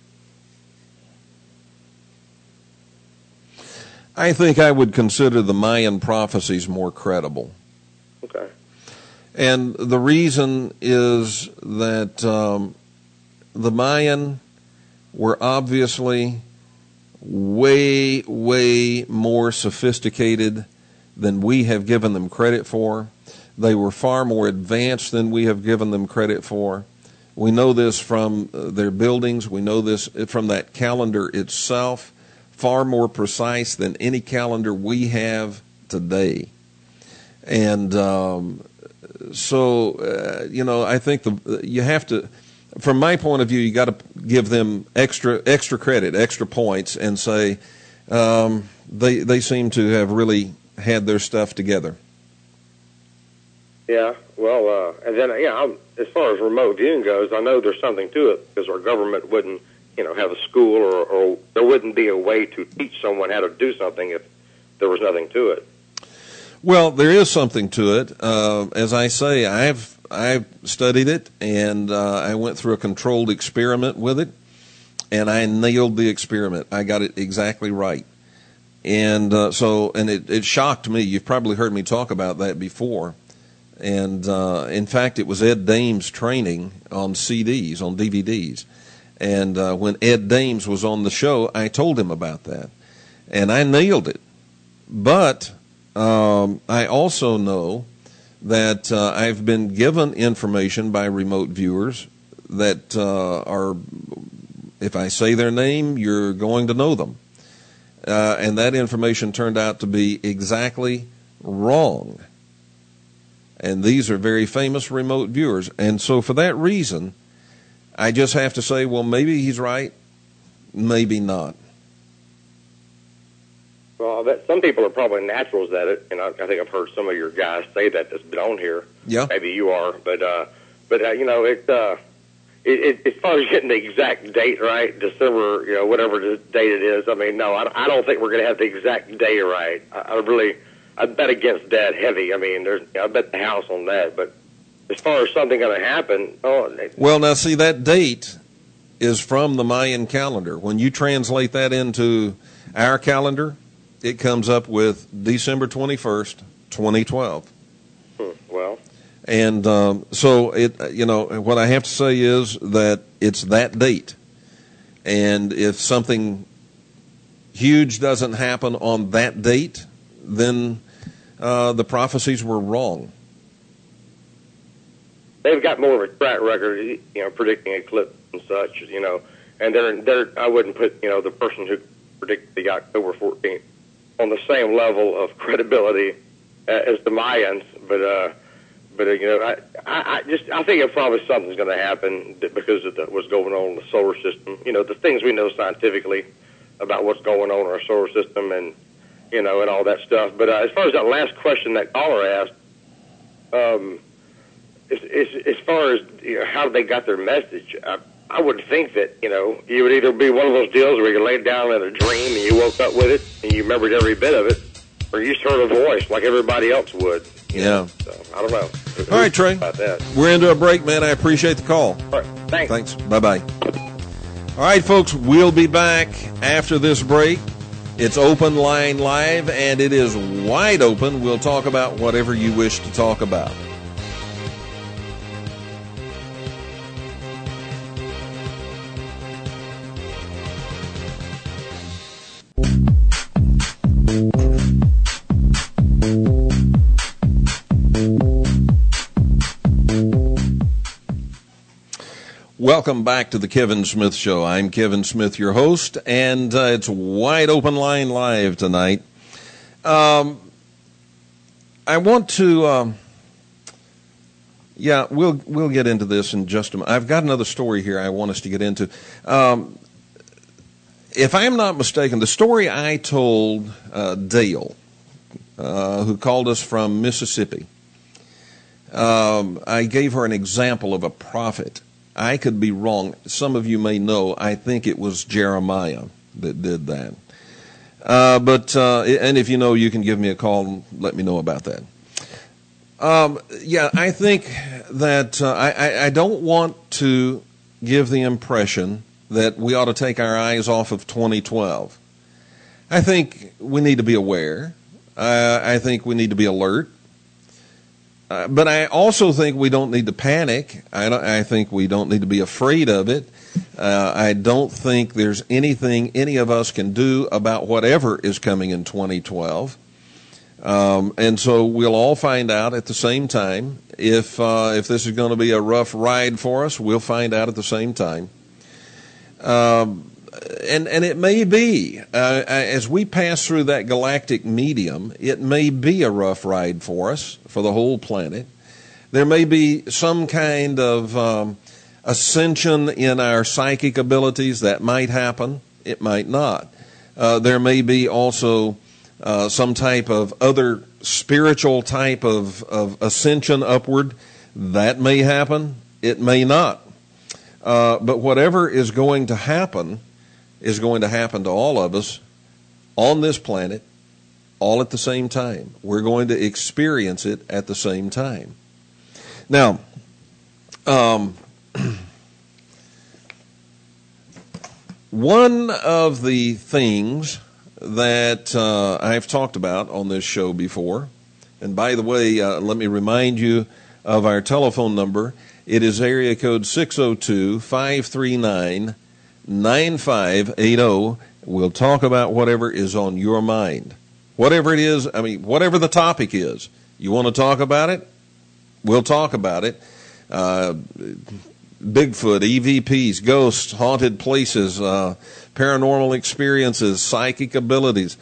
I think I would consider the Mayan prophecies more credible. Okay. And the reason is that the Mayan were obviously way, way more sophisticated than we have given them credit for. They were far more advanced than we have given them credit for. We know this from their buildings. We know this from that calendar itself, far more precise than any calendar we have today. And I think you have to, from my point of view, you got to give them extra credit, extra points, and say they seem to have really had their stuff together. Yeah, well, and then as far as remote viewing goes, I know there's something to it because our government wouldn't, have a school or there wouldn't be a way to teach someone how to do something if there was nothing to it. Well, there is something to it. As I say, I've studied it, and I went through a controlled experiment with it, and I nailed the experiment. I got it exactly right. And it shocked me. You've probably heard me talk about that before. And in fact, it was Ed Dames' training on CDs, on DVDs. And when Ed Dames was on the show, I told him about that. And I nailed it. But I also know that I've been given information by remote viewers that are, if I say their name, you're going to know them. And that information turned out to be exactly wrong. And these are very famous remote viewers. And so for that reason, I just have to say, well, maybe he's right, maybe not. Well, some people are probably naturals at it, and I think I've heard some of your guys say that's been on here. Yeah. Maybe you are, but as far as getting the exact date right, December, whatever the date it is, I mean, no, I don't think we're going to have the exact day right. I bet against that heavy. I mean, I bet the house on that, but as far as something going to happen, well, now see, that date is from the Mayan calendar. When you translate that into our calendar, it comes up with December 21st, 2012. Well, and so what I have to say is that it's that date, and if something huge doesn't happen on that date, then the prophecies were wrong. They've got more of a track record, predicting eclipse and such, and they're I wouldn't put, the person who predicted the October 14th on the same level of credibility as the Mayans, but I think it probably something's going to happen because of what's going on in the solar system. The things we know scientifically about what's going on in our solar system, and and all that stuff. But as far as that last question that caller asked, as far as how they got their message, I would think that you would either be one of those deals where you laid down in a dream and you woke up with it and you remembered every bit of it, or you heard a voice like everybody else would. Yeah. So, I don't know. All right, Trey. About that. We're into a break, man. I appreciate the call. All right. Thanks. Bye-bye. All right, folks, we'll be back after this break. It's Open Line Live, and it is wide open. We'll talk about whatever you wish to talk about. Welcome back to the Kevin Smith Show. I'm Kevin Smith, your host, and it's Wide Open Line Live tonight. I want to, we'll get into this in just a minute. I've got another story here I want us to get into. If I'm not mistaken, the story I told Dale, who called us from Mississippi, I gave her an example of a prophet I could be wrong. Some of you may know, I think it was Jeremiah that did that. And if you know, you can give me a call and let me know about that. I think that I don't want to give the impression that we ought to take our eyes off of 2012. I think we need to be aware. I think we need to be alert. But I also think we don't need to panic. I think we don't need to be afraid of it. I don't think there's anything any of us can do about whatever is coming in 2012. And so we'll all find out at the same time. If this is going to be a rough ride for us, we'll find out at the same time. And it may be, as we pass through that galactic medium, it may be a rough ride for us, for the whole planet. There may be some kind of ascension in our psychic abilities that might happen. It might not. There may be also some type of other spiritual type of ascension upward. That may happen. It may not. But whatever is going to happen is going to happen to all of us on this planet all at the same time. We're going to experience it at the same time. Now, one of the things that I've talked about on this show before, and by the way, let me remind you of our telephone number. It is area code 602-539-9580. We'll talk about whatever is on your mind. Whatever it is, whatever the topic is. You want to talk about it? We'll talk about it. Bigfoot, EVPs, ghosts, haunted places, paranormal experiences, psychic abilities,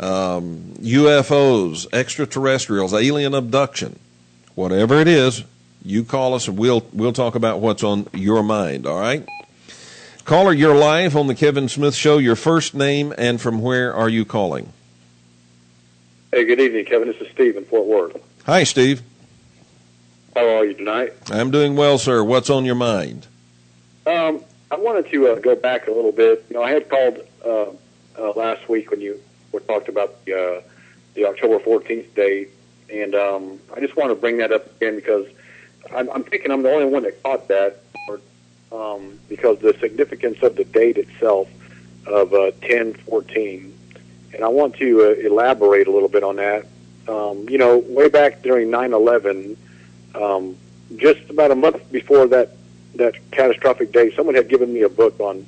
UFOs, extraterrestrials, alien abduction. Whatever it is, you call us and we'll talk about what's on your mind, all right? Caller, you're live on the Kevin Smith Show. Your first name and from where are you calling? Hey, good evening, Kevin. This is Steve in Fort Worth. Hi, Steve. How are you tonight? I'm doing well, sir. What's on your mind? I wanted to go back a little bit. I had called last week when you talked about the October 14th date, and I just want to bring that up again because I'm thinking I'm the only one that caught that, because the significance of the date itself of 10/14, and I want to elaborate a little bit on that. Way back during 9/11, just about a month before that catastrophic day, someone had given me a book on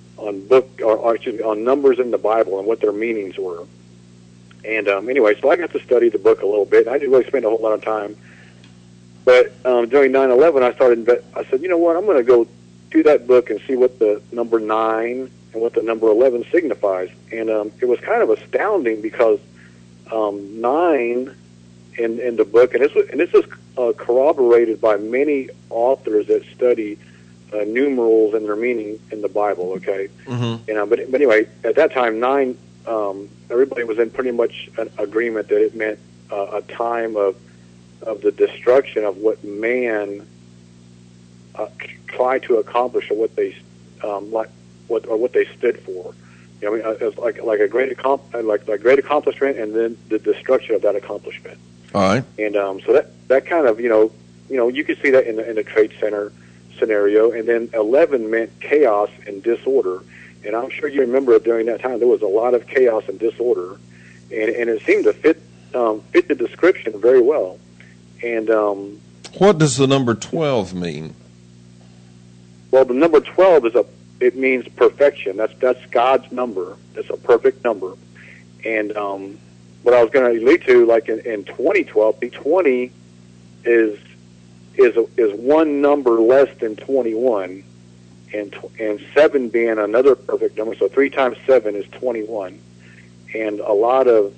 numbers in the Bible and what their meanings were. And anyway, so I got to study the book a little bit. I didn't really spend a whole lot of time. But during 9/11, I said, you know what, I'm going to go to that book and see what the number 9 and what the number 11 signifies. And it was kind of astounding because 9 in the book, and this is corroborated by many authors that study numerals and their meaning in the Bible. Okay, but anyway, at that time, 9, everybody was in pretty much an agreement that it meant a time of the destruction of what man tried to accomplish, or what they what they stood for. It was like a great accomplishment, and then the destruction of that accomplishment. All right. And so that kind of you could see that in the Trade Center scenario, and then 11 meant chaos and disorder. And I'm sure you remember during that time there was a lot of chaos and disorder, and it seemed to fit the description very well. And what does the number 12 mean? Well, the number 12 it means perfection. That's God's number. It's a perfect number. And what I was going to lead to, like in 2012, 20 is one number less than 21, and 7 being another perfect number. So 3 times 7 is 21, and a lot of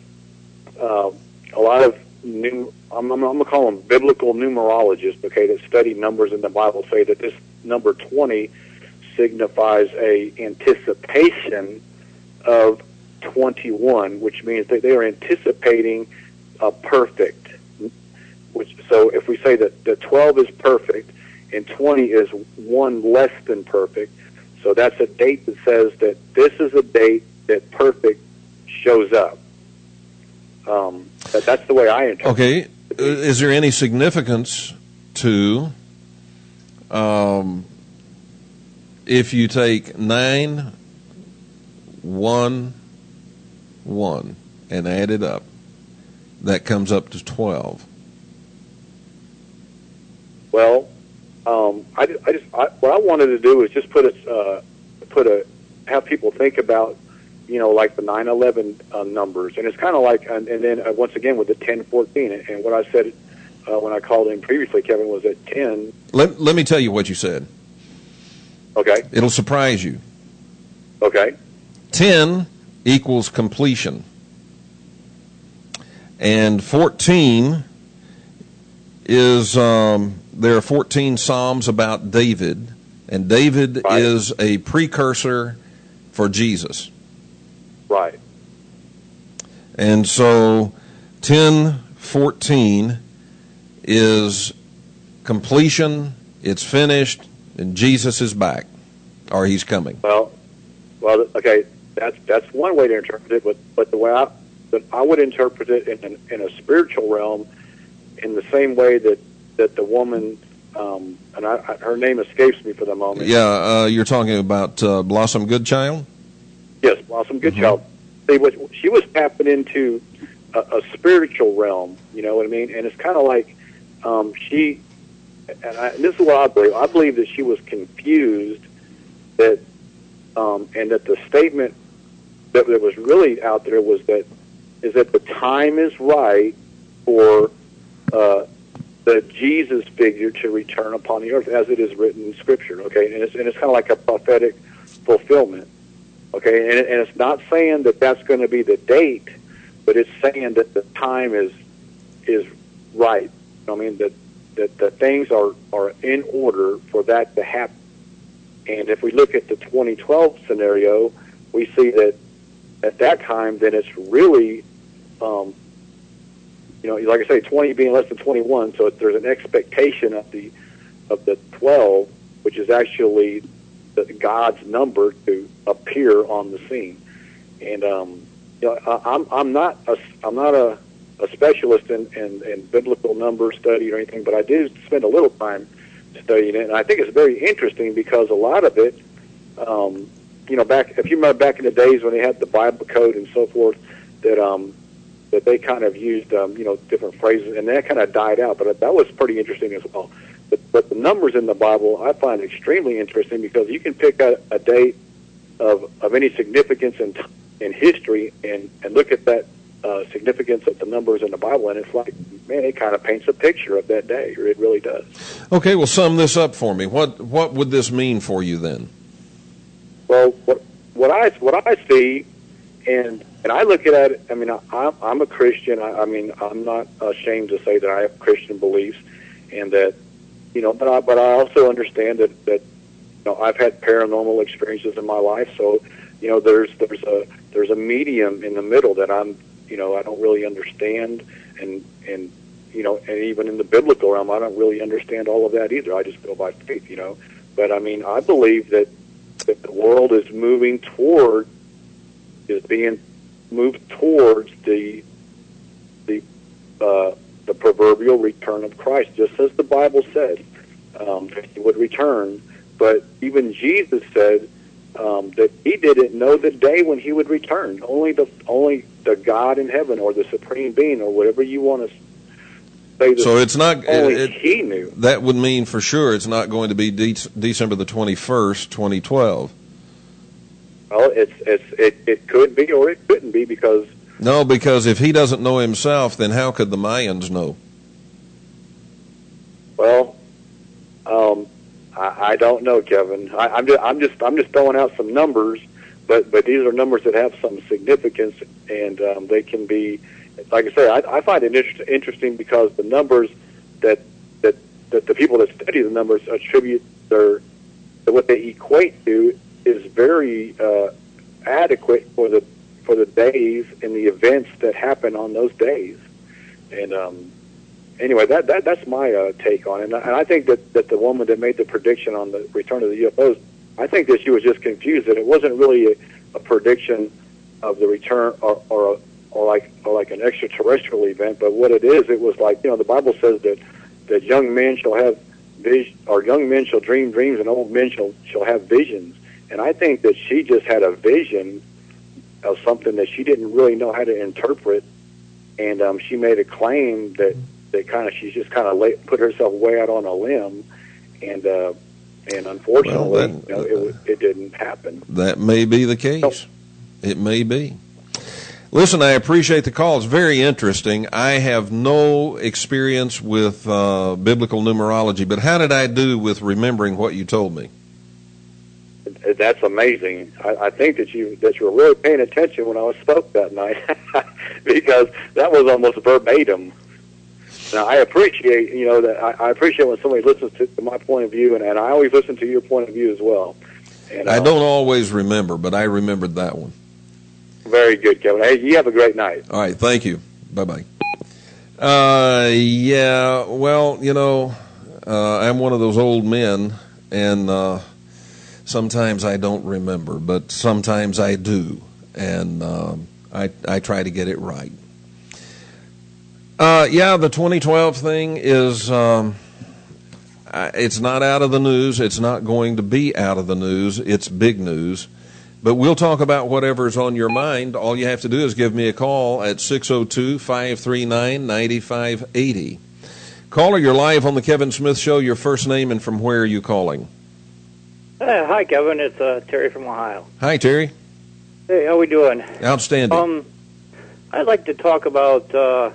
new, I'm going to call them biblical numerologists, okay, that study numbers in the Bible, say that this number 20 signifies a anticipation of 21, which means that they are anticipating a perfect. So if we say that the 12 is perfect and 20 is one less than perfect. So that's a date that says that this is a date that perfect shows up. That's the way I interpret it. Okay. Is there any significance to if you take 9, 1, 1 and add it up, that comes up to 12? Well, what I wanted to do is just have people think about, like the 9/11 numbers, and it's kind of like, and then once again with the 10/14, and what I said when I called in previously, Kevin, was at 10. Let me tell you what you said. Okay. It'll surprise you. Okay. 10 equals completion, and 14 is there are 14 Psalms about David, and David Right. is a precursor for Jesus. Right. And so 10:14 is completion, it's finished, and Jesus is back, or he's coming. Well, okay, that's one way to interpret it, but the way I would interpret it in a spiritual realm, in the same way that the woman, and her name escapes me for the moment. Yeah, you're talking about Blossom Goodchild? Yes, Blossom Goodchild. See, she was tapping into a spiritual realm, you know what I mean? And it's kind of like this is what I believe. I believe that she was confused that, and that the statement that was really out there was that the time is right for the Jesus figure to return upon the earth, as it is written in Scripture. Okay, and it's kind of like a prophetic fulfillment. Okay, and it's not saying that that's going to be the date, but it's saying that the time is right. I mean that the things are in order for that to happen. And if we look at the 2012 scenario, we see that at that time, then it's really, like I say, 20 being less than 21. So there's an expectation of the 12, which is actually God's number to appear on the scene. And I'm not a specialist in biblical number study or anything, but I do spend a little time studying it, and I think it's very interesting because a lot of it, if you remember back in the days when they had the Bible code and so forth, that they kind of used different phrases, and that kind of died out. But that was pretty interesting as well. But the numbers in the Bible I find extremely interesting because you can pick a date of any significance in history and look at that significance of the numbers in the Bible, and it's like, man, it kind of paints a picture of that day. It really does. Okay, well, sum this up for me. What would this mean for you then? Well, what I see, and I look at it. I mean, I'm a Christian. I mean, I'm not ashamed to say that I have Christian beliefs, and that but I also understand that I've had paranormal experiences in my life. So there's a medium in the middle that I don't really understand, and even in the biblical realm, I don't really understand all of that either. I just go by faith, But I mean, I believe that the world is being moved towards the proverbial return of Christ, just as the Bible said that He would return. But even Jesus said that He didn't know the day when He would return. Only the God in heaven, or the supreme being, or whatever you want to say. So it's not. Only He knew. That would mean for sure it's not going to be December the 21st, 2012. Well, it could be, or it couldn't be, because. No, because if He doesn't know Himself, then how could the Mayans know? Well, I don't know, Kevin. I'm just throwing out some numbers, but these are numbers that have some significance, and they can be, like I say, I find it interesting because the numbers that the people that study the numbers attribute what they equate to is very adequate for the days and the events that happen on those days. And anyway, that's my take on it. And I think that the woman that made the prediction on the return of the UFOs, I think that she was just confused, that it wasn't really a prediction of the return or like an extraterrestrial event, but what it is, it was like, the Bible says that young men shall have vision, or young men shall dream dreams, and old men shall have visions. And I think that she just had a vision of something that she didn't really know how to interpret, and she made a claim that she just put herself way out on a limb, and unfortunately, it didn't happen. That may be the case. It may be. Listen, I appreciate the call. It's very interesting. I have no experience with biblical numerology, but how did I do with remembering what you told me? That's amazing. I think that you were really paying attention when I spoke that night, because that was almost verbatim. Now, I appreciate, I appreciate when somebody listens to my point of view, and I always listen to your point of view as well. And I don't always remember, but I remembered that one. Very good, Kevin. Hey, you have a great night. All right, thank you. Bye-bye. Yeah, well, I'm one of those old men, and sometimes I don't remember, but sometimes I do, and I try to get it right. The 2012 thing is, it's not out of the news. It's not going to be out of the news. It's big news. But we'll talk about whatever's on your mind. All you have to do is give me a call at 602-539-9580. Caller, you're live on the Kevin Smith Show. Your first name and from where are you calling? Hi, Kevin. It's Terry from Ohio. Hi, Terry. Hey, how we doing? Outstanding. I'd like to talk about the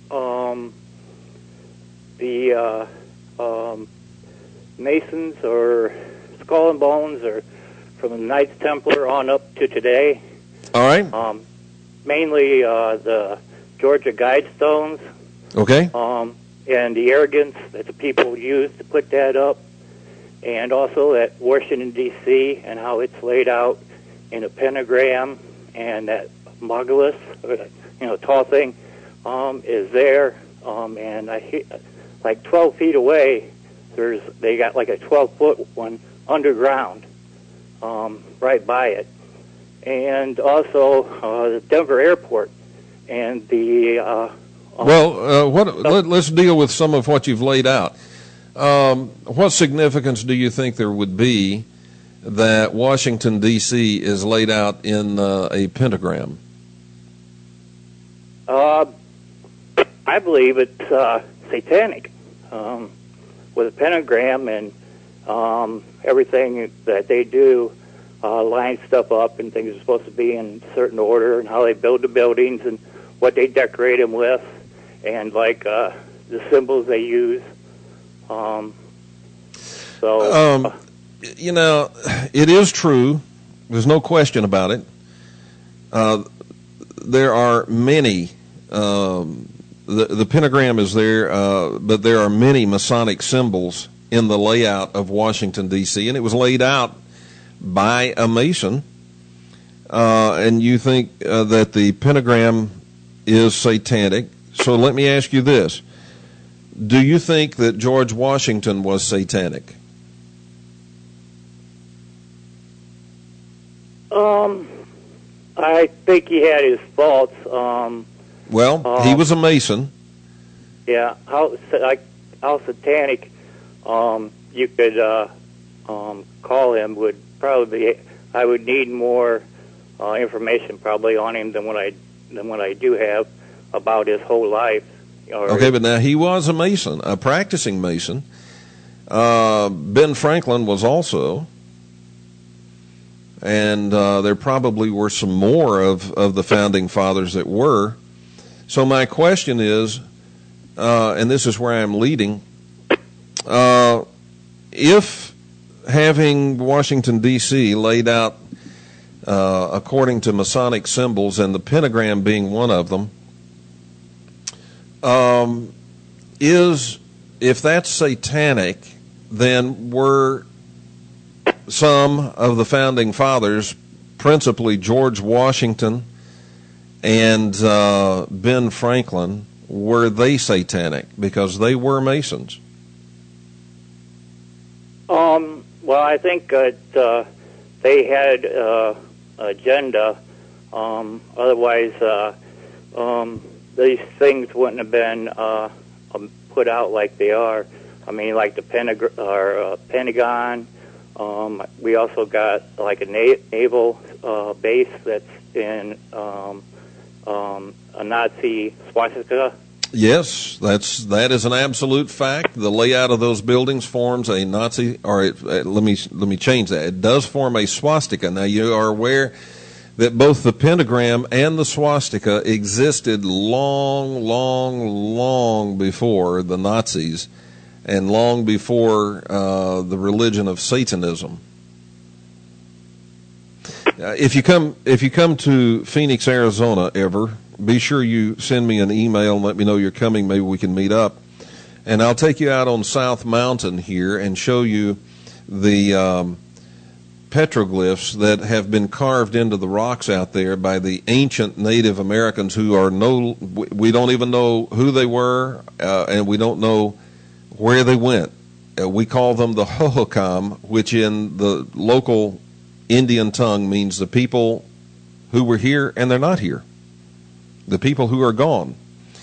Masons or Skull and Bones, or from the Knights Templar on up to today. All right. Mainly the Georgia Guidestones. Okay. And the arrogance that the people use to put that up, and also at Washington, D.C., and how it's laid out in a pentagram, and that Mogulus, tall thing, is there. And like 12 feet away, they got like a 12-foot one underground, right by it. And also the Denver airport and the... let's deal with some of what you've laid out. What significance do you think there would be that Washington, D.C. is laid out in a pentagram? I believe it's satanic, with a pentagram and everything that they do, line stuff up, and things are supposed to be in certain order, and how they build the buildings and what they decorate them with, and like the symbols they use. It is true. There's no question about it. There are many. The pentagram is there, but there are many Masonic symbols in the layout of Washington, D.C., and it was laid out by a Mason. And you think that the pentagram is satanic. So let me ask you this. Do you think that George Washington was satanic? I think he had his faults. He was a Mason. Yeah, how satanic you could call him would probably be. I would need more information probably on him than what I do have about his whole life. Okay, but now he was a Mason, a practicing Mason. Ben Franklin was also. And there probably were some more of the founding fathers that were. So my question is, and this is where I'm leading, if having Washington, D.C. laid out according to Masonic symbols, and the pentagram being one of them, if that's satanic, then were some of the founding fathers, principally George Washington and Ben Franklin, were they satanic? Because they were Masons. Well, I think that they had agenda. Otherwise, these things wouldn't have been put out like they are. I mean, like the Pentagon. We also got like a naval base that's in a Nazi swastika. Yes, that is an absolute fact. The layout of those buildings forms a Nazi, or let me change that. It does form a swastika. Now, you are aware that both the pentagram and the swastika existed long, long, long before the Nazis and long before the religion of Satanism. If you come to Phoenix, Arizona ever, be sure you send me an email and let me know you're coming. Maybe we can meet up. And I'll take you out on South Mountain here and show you the petroglyphs that have been carved into the rocks out there by the ancient Native Americans who are we don't even know who they were, and we don't know where they went. We call them the Hohokam, which in the local Indian tongue means the people who were here and they're not here. The people who are gone.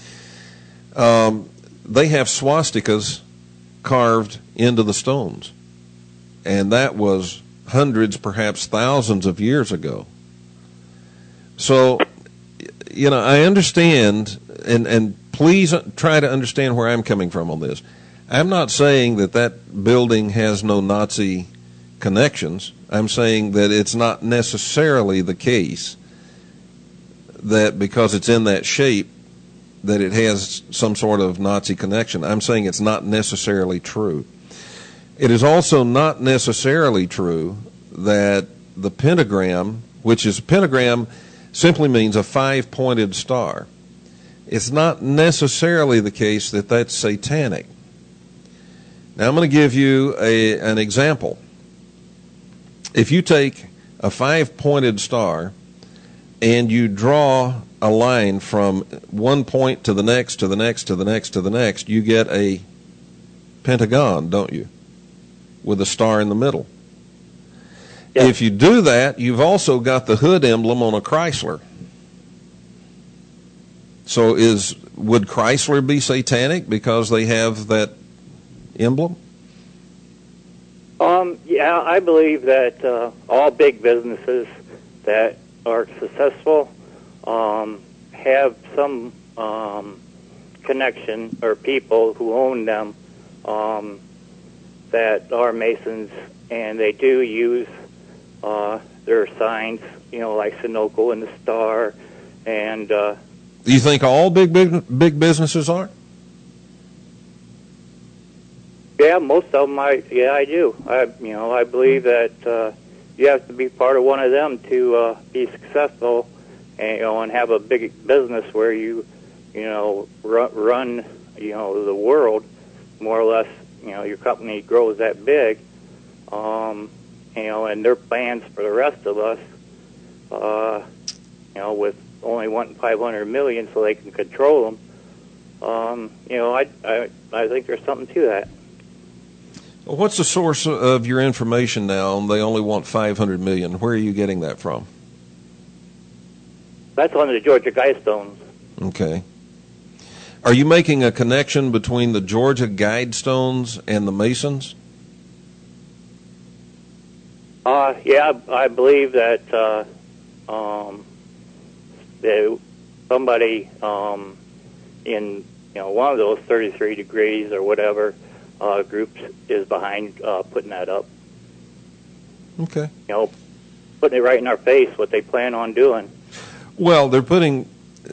They have swastikas carved into the stones. And that was hundreds, perhaps thousands of years ago. So, I understand, and please try to understand where I'm coming from on this. I'm not saying that building has no Nazi connections. I'm saying that it's not necessarily the case that because it's in that shape that it has some sort of Nazi connection. I'm saying it's not necessarily true. It is also not necessarily true that the pentagram, pentagram simply means a 5-pointed star. It's not necessarily the case that that's satanic. Now I'm going to give you an example. If you take a 5-pointed star and you draw a line from one point to the next, to the next, to the next, to the next, you get a pentagon, don't you? With a star in the middle. Yeah. If you do that, you've also got the hood emblem on a Chrysler. So would Chrysler be satanic because they have that emblem? Yeah, I believe that all big businesses that are successful have some connection or people who own them that are Masons, and they do use their signs, like Sunoco and the Star. And do you think all big businesses are? Yeah, most of them. I do. I believe that you have to be part of one of them to be successful, and have a big business where you run the world more or less. Your company grows that big, and their plans for the rest of us, with only wanting 500 million so they can control them. I think there's something to that. Well, what's the source of your information now? They only want 500 million. Where are you getting that from? That's on the Georgia Guidestones. Okay. Are you making a connection between the Georgia Guidestones and the Masons? Yeah, I believe that somebody in one of those 33 degrees or whatever groups is behind putting that up. Okay. Putting it right in our face what they plan on doing. Well, they're putting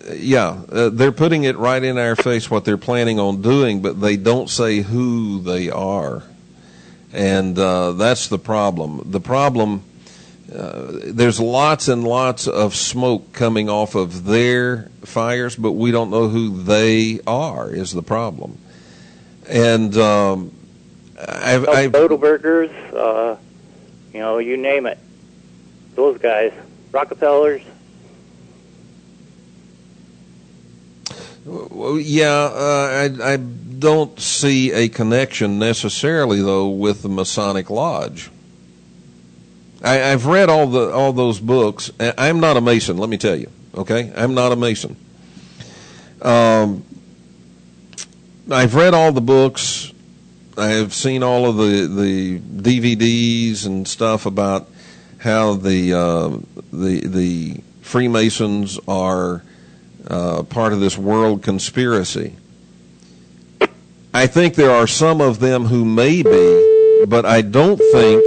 it right in our face what they're planning on doing, but they don't say who they are. And that's the problem. The problem, there's lots and lots of smoke coming off of their fires, but we don't know who they are is the problem. And Bilderbergers, you name it. Those guys, Rockefellers. Well, yeah, I don't see a connection necessarily, though, with the Masonic Lodge. I've read all those books. I'm not a Mason, let me tell you. Okay, I'm not a Mason. I've read all the books. I've seen all of the DVDs and stuff about how the Freemasons are part of this world conspiracy. I think there are some of them who may be, but I don't think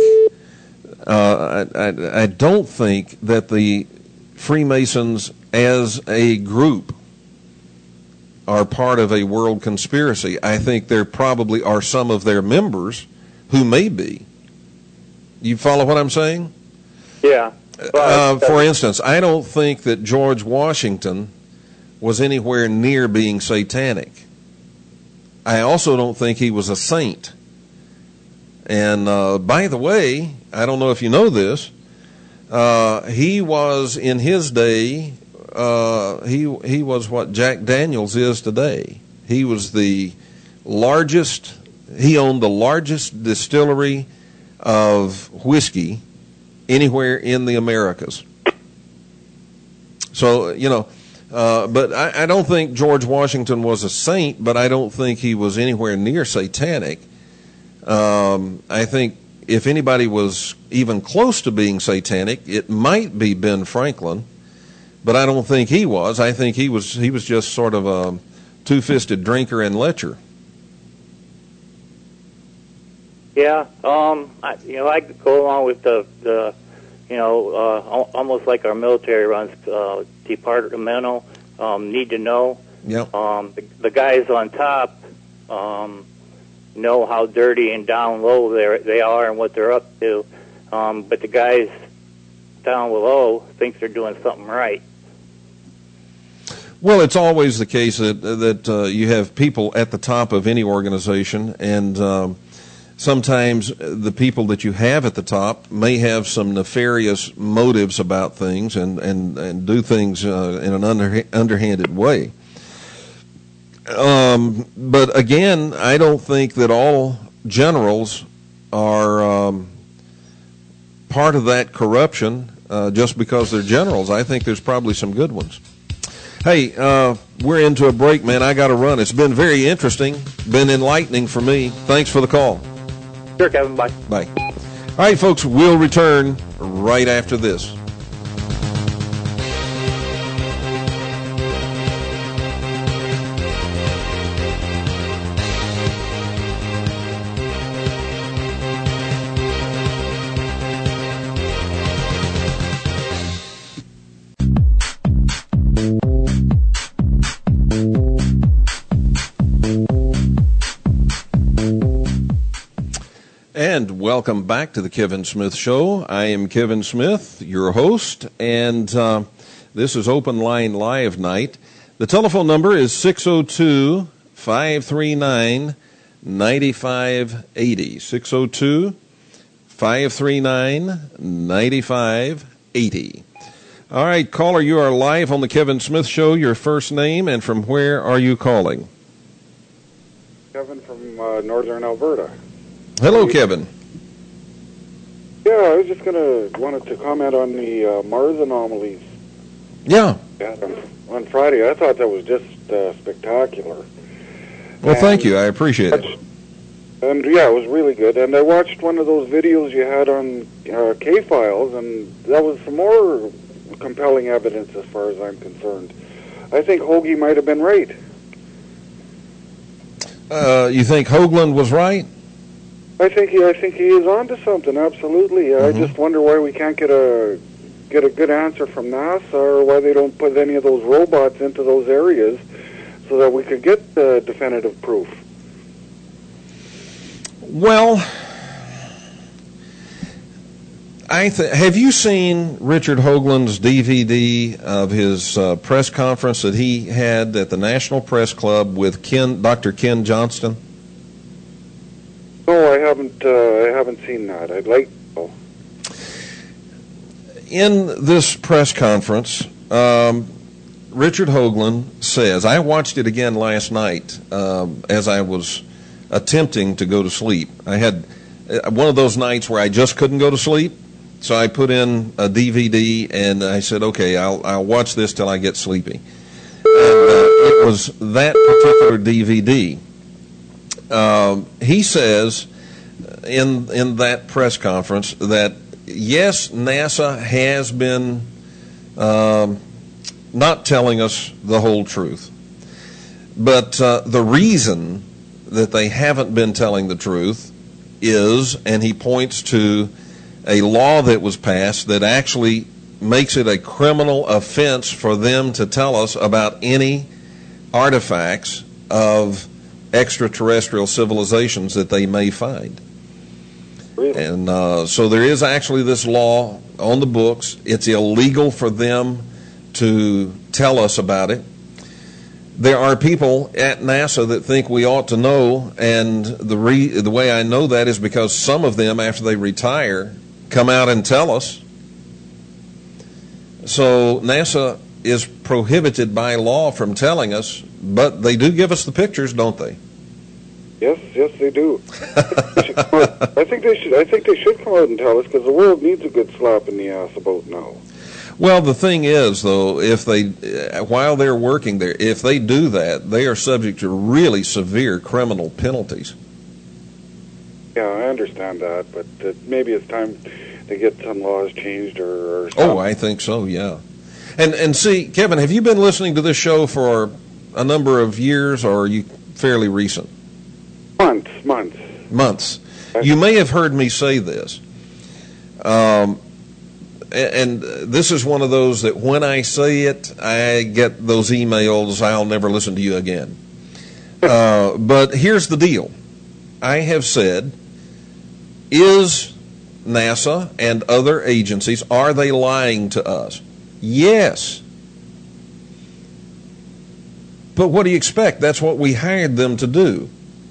I don't think that the Freemasons as a group are part of a world conspiracy. I think there probably are some of their members who may be. You follow what I'm saying? Yeah. For instance, I don't think that George Washington was anywhere near being satanic. I also don't think he was a saint. And by the way, I don't know if you know this, he was in his day, he was what Jack Daniels is today. He was he owned the largest distillery of whiskey anywhere in the Americas. So, but I don't think George Washington was a saint, but I don't think he was anywhere near satanic. I think if anybody was even close to being satanic, it might be Ben Franklin, but I don't think he was. I think he was just sort of a two-fisted drinker and lecher. Yeah, I could go along with the almost like our military runs departmental, need to know. Yep. The guys on top know how dirty and down low they are and what they're up to, but the guys down below think they're doing something right. Well, it's always the case that you have people at the top of any organization, and sometimes the people that you have at the top may have some nefarious motives about things and do things in an underhanded way. But again, I don't think that all generals are part of that corruption just because they're generals. I think there's probably some good ones. Hey, we're into a break, man. I got to run. It's been very interesting, been enlightening for me. Thanks for the call. Sure, Kevin. Bye. Bye. All right, folks, we'll return right after this. And welcome back to the Kevin Smith Show. I am Kevin Smith, your host, and this is Open Line Live Night. The telephone number is 602-539-9580. 602-539-9580. All right, caller, you are live on the Kevin Smith Show. Your first name and from where are you calling? Kevin from northern Alberta. Hello, Kevin. Yeah, I was just wanted to comment on the Mars anomalies. Yeah. On Friday, I thought that was just spectacular. Well, thank you. I appreciate it. And yeah, it was really good. And I watched one of those videos you had on K-Files, and that was some more compelling evidence as far as I'm concerned. I think Hoagie might have been right. You think Hoagland was right? I think he is onto something. Absolutely. I just wonder why we can't get a good answer from NASA, or why they don't put any of those robots into those areas so that we could get definitive proof. Well, have you seen Richard Hoagland's DVD of his press conference that he had at the National Press Club with Dr. Ken Johnston? No, I haven't seen that. I'd like to. In this press conference, Richard Hoagland says, I watched it again last night as I was attempting to go to sleep. I had one of those nights where I just couldn't go to sleep, so I put in a DVD and I said, okay, I'll watch this till I get sleepy. And it was that particular DVD. He says in that press conference that, yes, NASA has been not telling us the whole truth. But the reason that they haven't been telling the truth is, and he points to a law that was passed that actually makes it a criminal offense for them to tell us about any artifacts of extraterrestrial civilizations that they may find. Really? And so there is actually this law on the books. It's illegal for them to tell us about it. There are people at NASA that think we ought to know, and the way I know that is because some of them, after they retire, come out and tell us. So NASA is prohibited by law from telling us, but they do give us the pictures, don't they? Yes, they do. I think they should come out and tell us, because the world needs a good slap in the ass about now. Well, the thing is, though, if they, while they're working there, if they do that, they are subject to really severe criminal penalties. Yeah, I understand that, but maybe it's time to get some laws changed or something. Oh, I think so, yeah. And see, Kevin, have you been listening to this show for a number of years, or are you fairly recent? Months. You may have heard me say this. And this is one of those that when I say it, I get those emails, I'll never listen to you again. But here's the deal. I have said, is NASA and other agencies, are they lying to us? Yes. But what do you expect? That's what we hired them to do.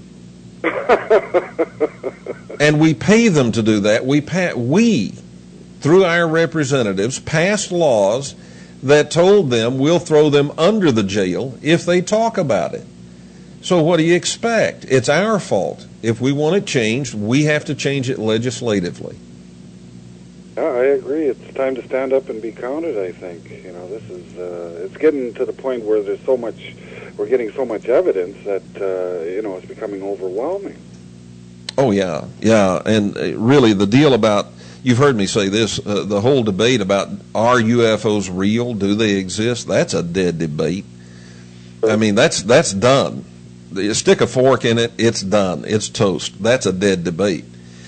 And we pay them to do that. We, through our representatives, passed laws that told them we'll throw them under the jail if they talk about it. So what do you expect? It's our fault. If we want it changed, we have to change it legislatively. Yeah, I agree. It's time to stand up and be counted, I think. You know, this is, it's getting to the point where there's so much, we're getting so much evidence that, it's becoming overwhelming. Oh, yeah. And really, the deal about, you've heard me say this, the whole debate about are UFOs real, do they exist, that's a dead debate. I mean, that's done. You stick a fork in it, it's done. It's toast. That's a dead debate.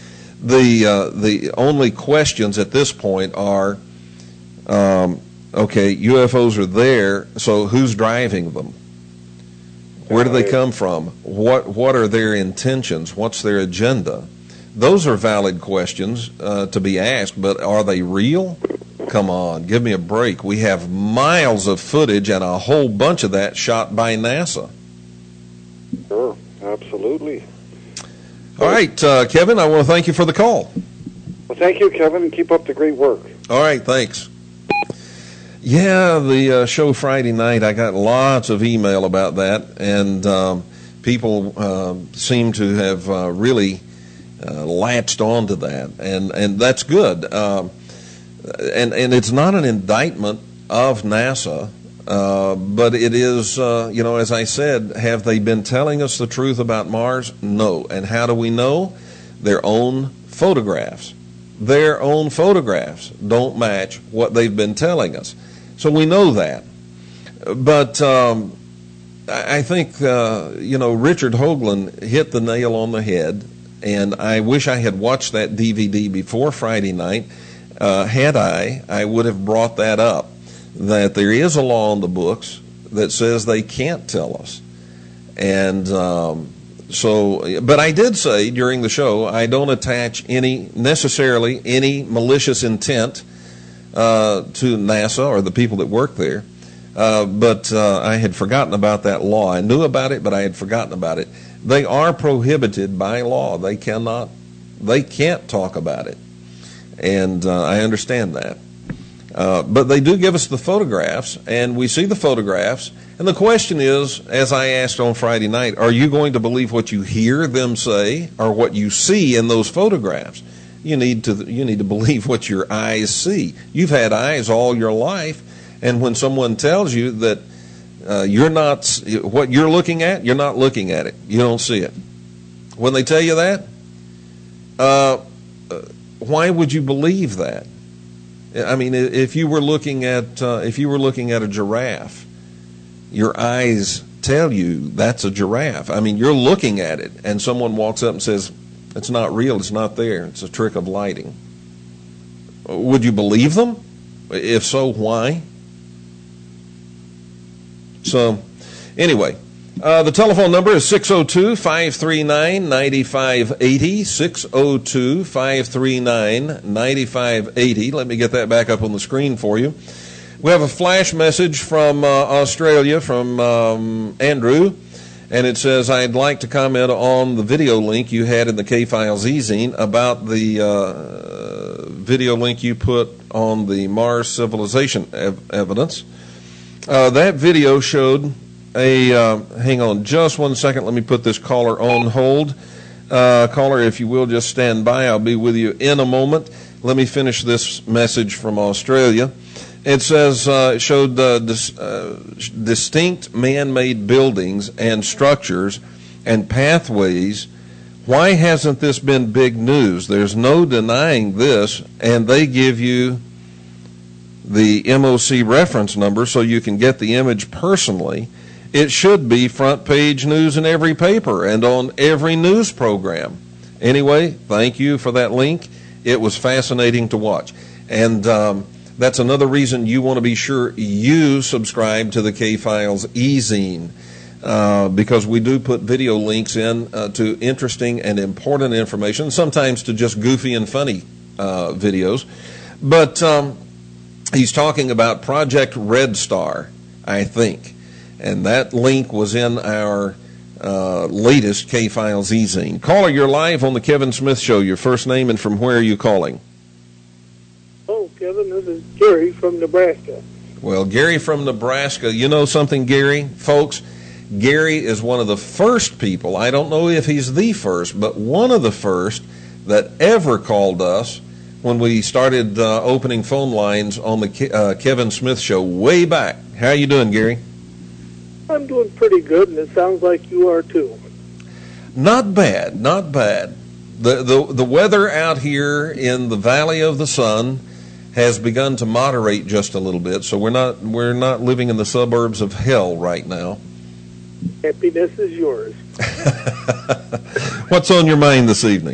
The only questions at this point are, okay, UFOs are there, so who's driving them? Where do they come from? What are their intentions? What's their agenda? Those are valid questions to be asked, but are they real? Come on, give me a break. We have miles of footage and a whole bunch of that shot by NASA. Sure, absolutely. All right, Kevin, I want to thank you for the call. Well, thank you, Kevin, and keep up the great work. All right, thanks. Yeah, the show Friday night, I got lots of email about that, and people seem to have really latched onto that, and that's good. And it's not an indictment of NASA, but it is, as I said, have they been telling us the truth about Mars? No. And how do we know? Their own photographs. Their own photographs don't match what they've been telling us. So we know that. But I think, Richard Hoagland hit the nail on the head, and I wish I had watched that DVD before Friday night. Had I would have brought that up, that there is a law in the books that says they can't tell us. And but I did say during the show, I don't attach necessarily any malicious intent to NASA or the people that work there. But I had forgotten about that law. I knew about it, but I had forgotten about it. They are prohibited by law. They can't talk about it. And I understand that. But they do give us the photographs, and we see the photographs. And the question is, as I asked on Friday night, are you going to believe what you hear them say or what you see in those photographs? You need to believe what your eyes see. You've had eyes all your life, and when someone tells you that you're not what you're looking at, you're not looking at it. You don't see it. When they tell you that, why would you believe that? I mean, if you were looking at a giraffe, your eyes tell you that's a giraffe. I mean, you're looking at it, and someone walks up and says, "It's not real. It's not there. It's a trick of lighting." Would you believe them? If so, why? So, anyway, the telephone number is 602-539-9580, 602-539-9580. Let me get that back up on the screen for you. We have a flash message from Australia, from Andrew, and it says, "I'd like to comment on the video link you had in the K-Files e-zine about the video link you put on the Mars civilization evidence. That video showed hang on just 1 second, let me put this caller on hold. Caller, if you will, just stand by. I'll be with you in a moment. Let me finish this message from Australia. It says, it showed distinct man-made buildings and structures and pathways. Why hasn't this been big news? There's no denying this, and they give you the MOC reference number so you can get the image personally. It should be front page news in every paper and on every news program. Anyway, thank you for that link. It was fascinating to watch. And that's another reason you want to be sure you subscribe to the K-Files e-zine, because we do put video links in to interesting and important information, sometimes to just goofy and funny videos. But he's talking about Project Red Star, I think. And that link was in our latest K-Files e-zine. Caller, you're live on the Kevin Smith Show. Your first name and from where are you calling? Oh, Kevin, this is Gary from Nebraska. Well, Gary from Nebraska. You know something, Gary? Folks, Gary is one of the first people, I don't know if he's the first, but one of the first that ever called us when we started opening phone lines on the Kevin Smith Show way back. How you doing, Gary? I'm doing pretty good, and it sounds like you are too. Not bad, not bad. The weather out here in the Valley of the Sun has begun to moderate just a little bit, so we're not living in the suburbs of hell right now. Happiness is yours. What's on your mind this evening?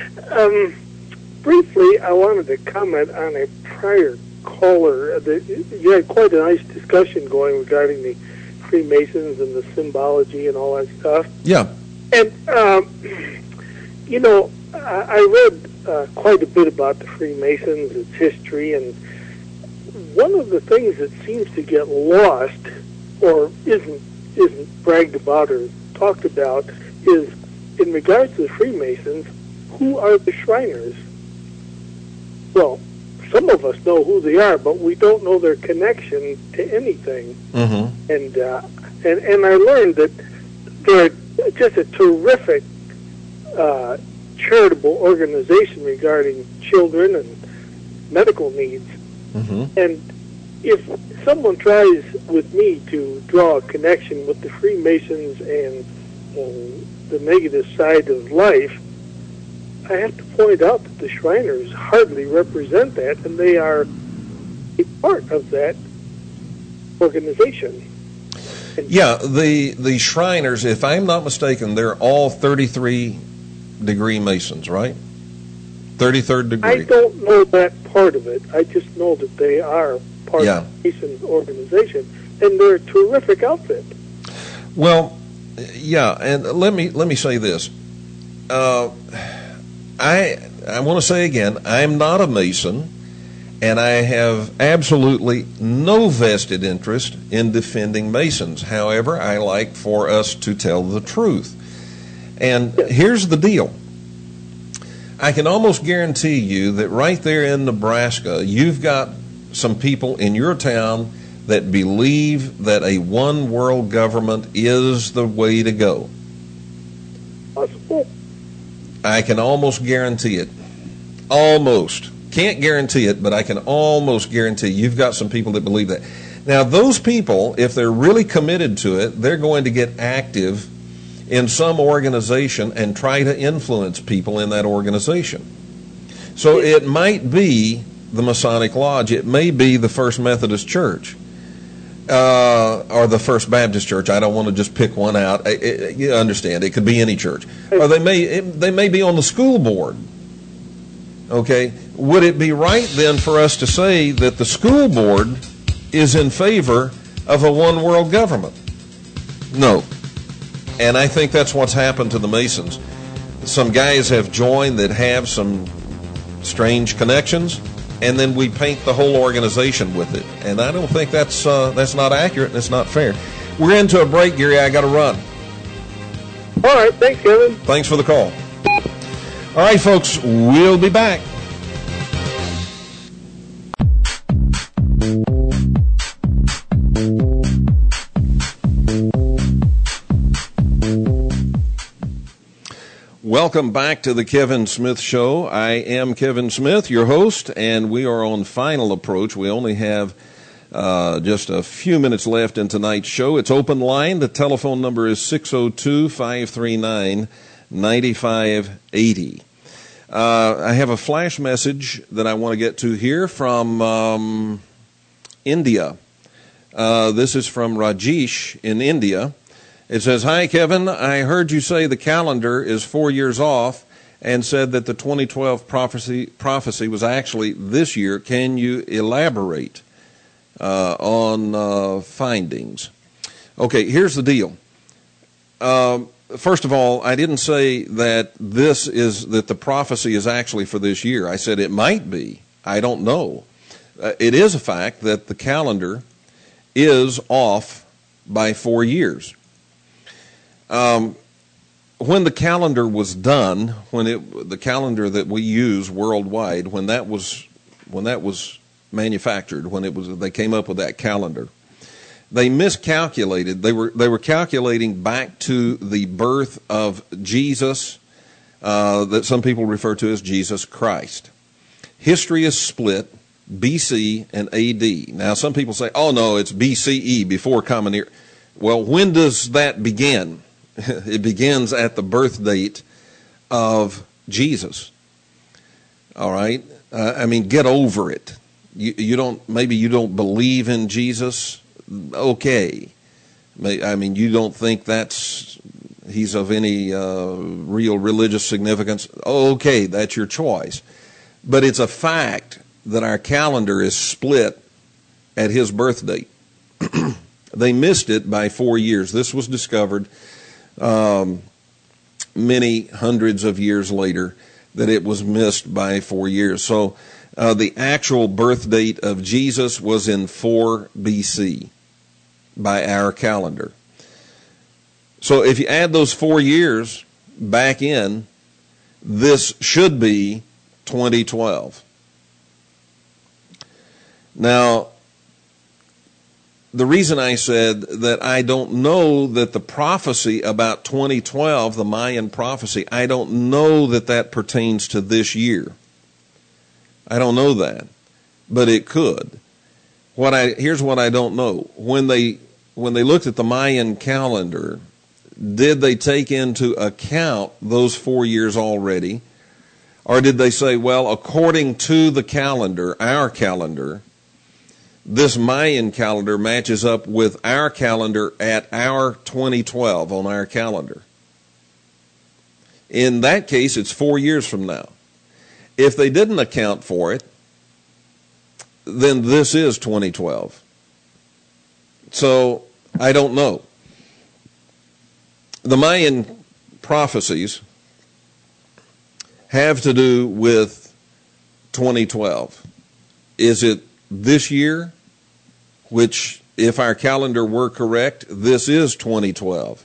Briefly, I wanted to comment on a prior caller. You had quite a nice discussion going regarding the Freemasons and the symbology and all that stuff. Yeah. And, you know, I read quite a bit about the Freemasons, its history, and one of the things that seems to get lost or isn't bragged about or talked about is, in regards to the Freemasons, who are the Shriners? Well, some of us know who they are, but we don't know their connection to anything. Mm-hmm. And I learned that they're just a terrific charitable organization regarding children and medical needs. Mm-hmm. And if someone tries with me to draw a connection with the Freemasons and the negative side of life, I have to point out that the Shriners hardly represent that, and they are a part of that organization. Yeah, the Shriners, if I'm not mistaken, they're all 33-degree Masons, right? 33rd degree. I don't know that part of it. I just know that they are part of the Mason organization, and they're a terrific outfit. Well, yeah, and let me say this. I want to say again, I'm not a Mason, and I have absolutely no vested interest in defending Masons. However, I like for us to tell the truth. And here's the deal. I can almost guarantee you that right there in Nebraska, you've got some people in your town that believe that a one world government is the way to go? Possible. I can almost guarantee it. Almost. Can't guarantee it, but I can almost guarantee you've got some people that believe that. Now, those people, if they're really committed to it, they're going to get active in some organization and try to influence people in that organization. So it might be the Masonic Lodge. It may be the First Methodist Church or the First Baptist Church. I don't want to just pick one out. You understand, it could be any church. Or they may be on the school board. Okay, would it be right then for us to say that the school board is in favor of a one world government? No. And I think that's what's happened to the Masons. Some guys have joined that have some strange connections, and then we paint the whole organization with it. And I don't think that's not accurate and it's not fair. We're into a break, Gary. I got to run. All right. Thanks, Kevin. Thanks for the call. All right, folks, we'll be back. Welcome back to the Kevin Smith Show. I am Kevin Smith, your host, and we are on final approach. We only have just a few minutes left in tonight's show. It's open line. The telephone number is 602-539-9580. I have a flash message that I want to get to here from India. This is from Rajesh in India. It says, "Hi, Kevin. I heard you say the calendar is 4 years off and said that the 2012 prophecy was actually this year. Can you elaborate on findings?" Okay, here's the deal. First of all, I didn't say that the prophecy is actually for this year. I said it might be. I don't know. It is a fact that the calendar is off by 4 years. When the calendar was done, the calendar that we use worldwide, when that was manufactured, they came up with that calendar, they miscalculated. They were calculating back to the birth of Jesus, that some people refer to as Jesus Christ. History is split, BC and AD. Now, some people say, "Oh no, it's BCE, before Common Era." Well, when does that begin? It begins at the birth date of Jesus. All right? I mean, get over it. Maybe you don't believe in Jesus. Okay. I mean, you don't think he's of any real religious significance. Okay, that's your choice. But it's a fact that our calendar is split at his birth date. They missed it by 4 years. This was discovered many hundreds of years later, that it was missed by 4 years. So the actual birth date of Jesus was in 4 BC by our calendar. So if you add those 4 years back in, this should be 2012. Now, the reason I said that I don't know that the prophecy about 2012, the Mayan prophecy, I don't know that pertains to this year. I don't know that, but it could. Here's what I don't know. When they looked at the Mayan calendar, did they take into account those 4 years already? Or did they say, well, according to the calendar, our calendar, this Mayan calendar matches up with our calendar at our 2012 on our calendar? In that case, it's 4 years from now. If they didn't account for it, then this is 2012. So, I don't know. The Mayan prophecies have to do with 2012. Is it this year? Which, if our calendar were correct, this is 2012.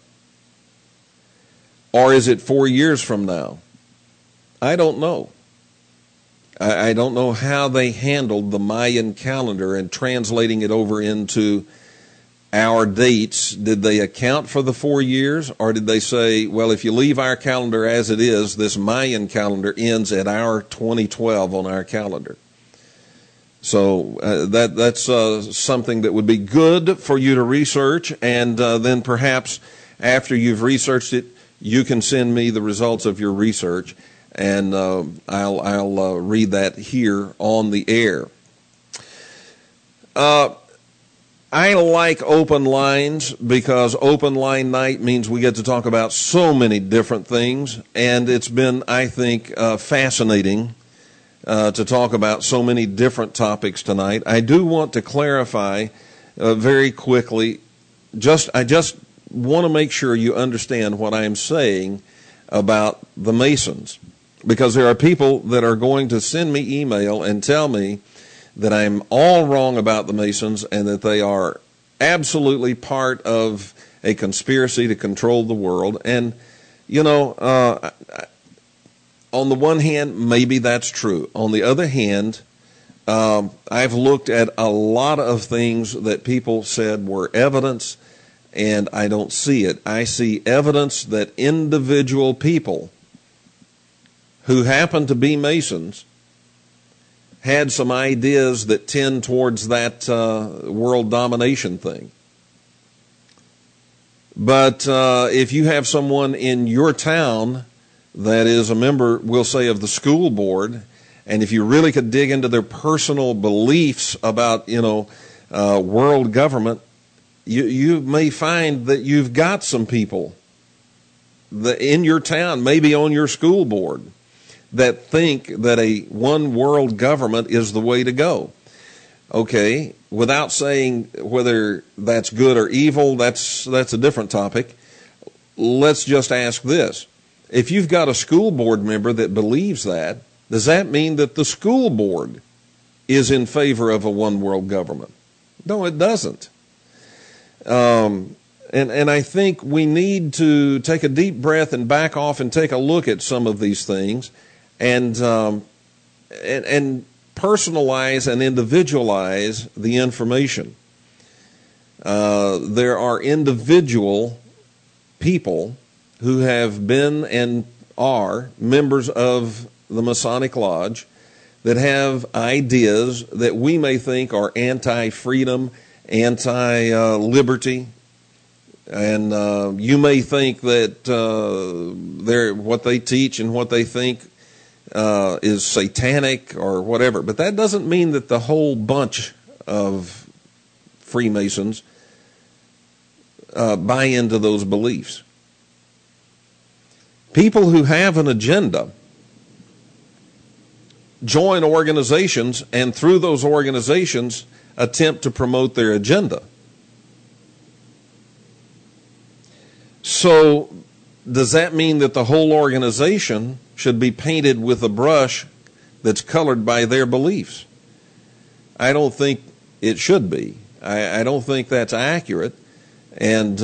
Or is it 4 years from now? I don't know. I don't know how they handled the Mayan calendar and translating it over into our dates. Did they account for the 4 years, or did they say, well, if you leave our calendar as it is, this Mayan calendar ends at our 2012 on our calendar? So that's something that would be good for you to research, and then perhaps after you've researched it, you can send me the results of your research, and I'll read that here on the air. I like open lines because open line night means we get to talk about so many different things, and it's been, I think, fascinating to talk about so many different topics tonight. I do want to clarify very quickly, I just want to make sure you understand what I'm saying about the Masons, because there are people that are going to send me email and tell me that I'm all wrong about the Masons and that they are absolutely part of a conspiracy to control the world. And, on the one hand, maybe that's true. On the other hand, I've looked at a lot of things that people said were evidence, and I don't see it. I see evidence that individual people who happen to be Masons had some ideas that tend towards that world domination thing. But if you have someone in your town that is a member, we'll say, of the school board, and if you really could dig into their personal beliefs about, world government, you may find that you've got some people that in your town, maybe on your school board, that think that a one world government is the way to go. Okay, without saying whether that's good or evil, that's a different topic. Let's just ask this. If you've got a school board member that believes that, does that mean that the school board is in favor of a one world government? No, it doesn't. And I think we need to take a deep breath and back off and take a look at some of these things and personalize and individualize the information. There are individual people who have been and are members of the Masonic Lodge that have ideas that we may think are anti-freedom, anti-liberty, and you may think that what they teach and what they think is satanic or whatever. But that doesn't mean that the whole bunch of Freemasons buy into those beliefs. People who have an agenda join organizations, and through those organizations attempt to promote their agenda. So does that mean that the whole organization should be painted with a brush that's colored by their beliefs? I don't think it should be. I don't think that's accurate, and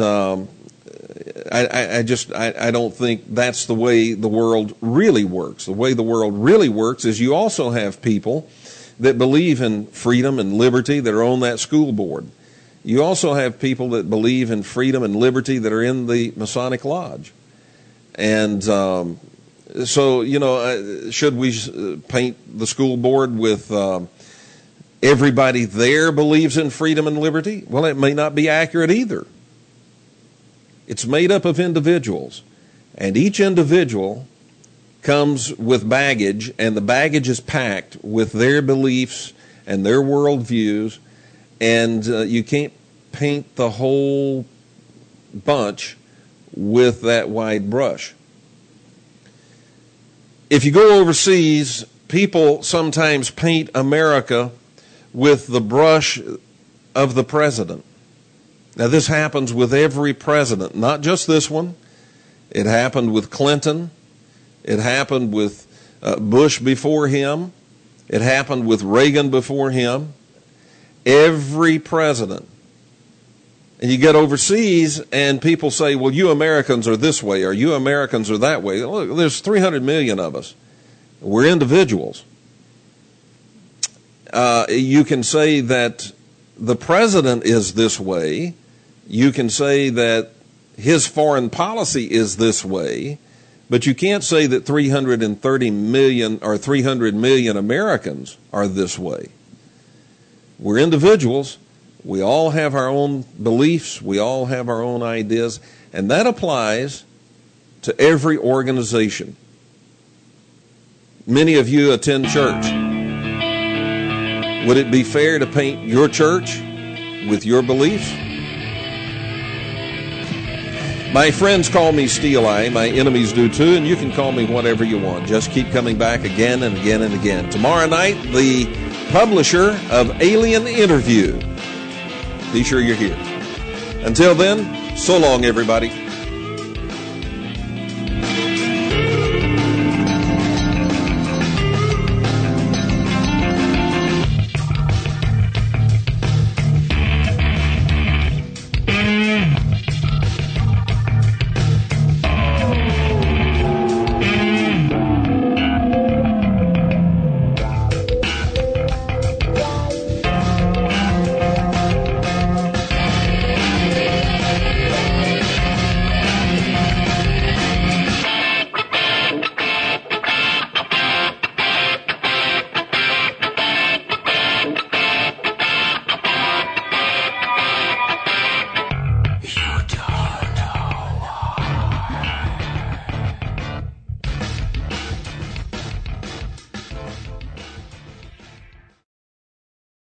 I don't think that's the way the world really works. The way the world really works is you also have people that believe in freedom and liberty that are on that school board. You also have people that believe in freedom and liberty that are in the Masonic Lodge. And so, should we paint the school board with everybody there believes in freedom and liberty? Well, it may not be accurate either. It's made up of individuals, and each individual comes with baggage, and the baggage is packed with their beliefs and their worldviews, and you can't paint the whole bunch with that wide brush. If you go overseas, people sometimes paint America with the brush of the president. Now, this happens with every president, not just this one. It happened with Clinton. It happened with Bush before him. It happened with Reagan before him. Every president. And you get overseas and people say, well, you Americans are this way, or you Americans are that way. Look, there's 300 million of us. We're individuals. You can say that the president is this way. You can say that his foreign policy is this way. But you can't say that 330 million or 300 million Americans are this way. We're individuals. We all have our own beliefs. We all have our own ideas. And that applies to every organization. Many of you attend church. Would it be fair to paint your church with your beliefs? My friends call me Steel Eye. My enemies do too, and you can call me whatever you want. Just keep coming back again and again and again. Tomorrow night, the publisher of Alien Interview. Be sure you're here. Until then, so long, everybody.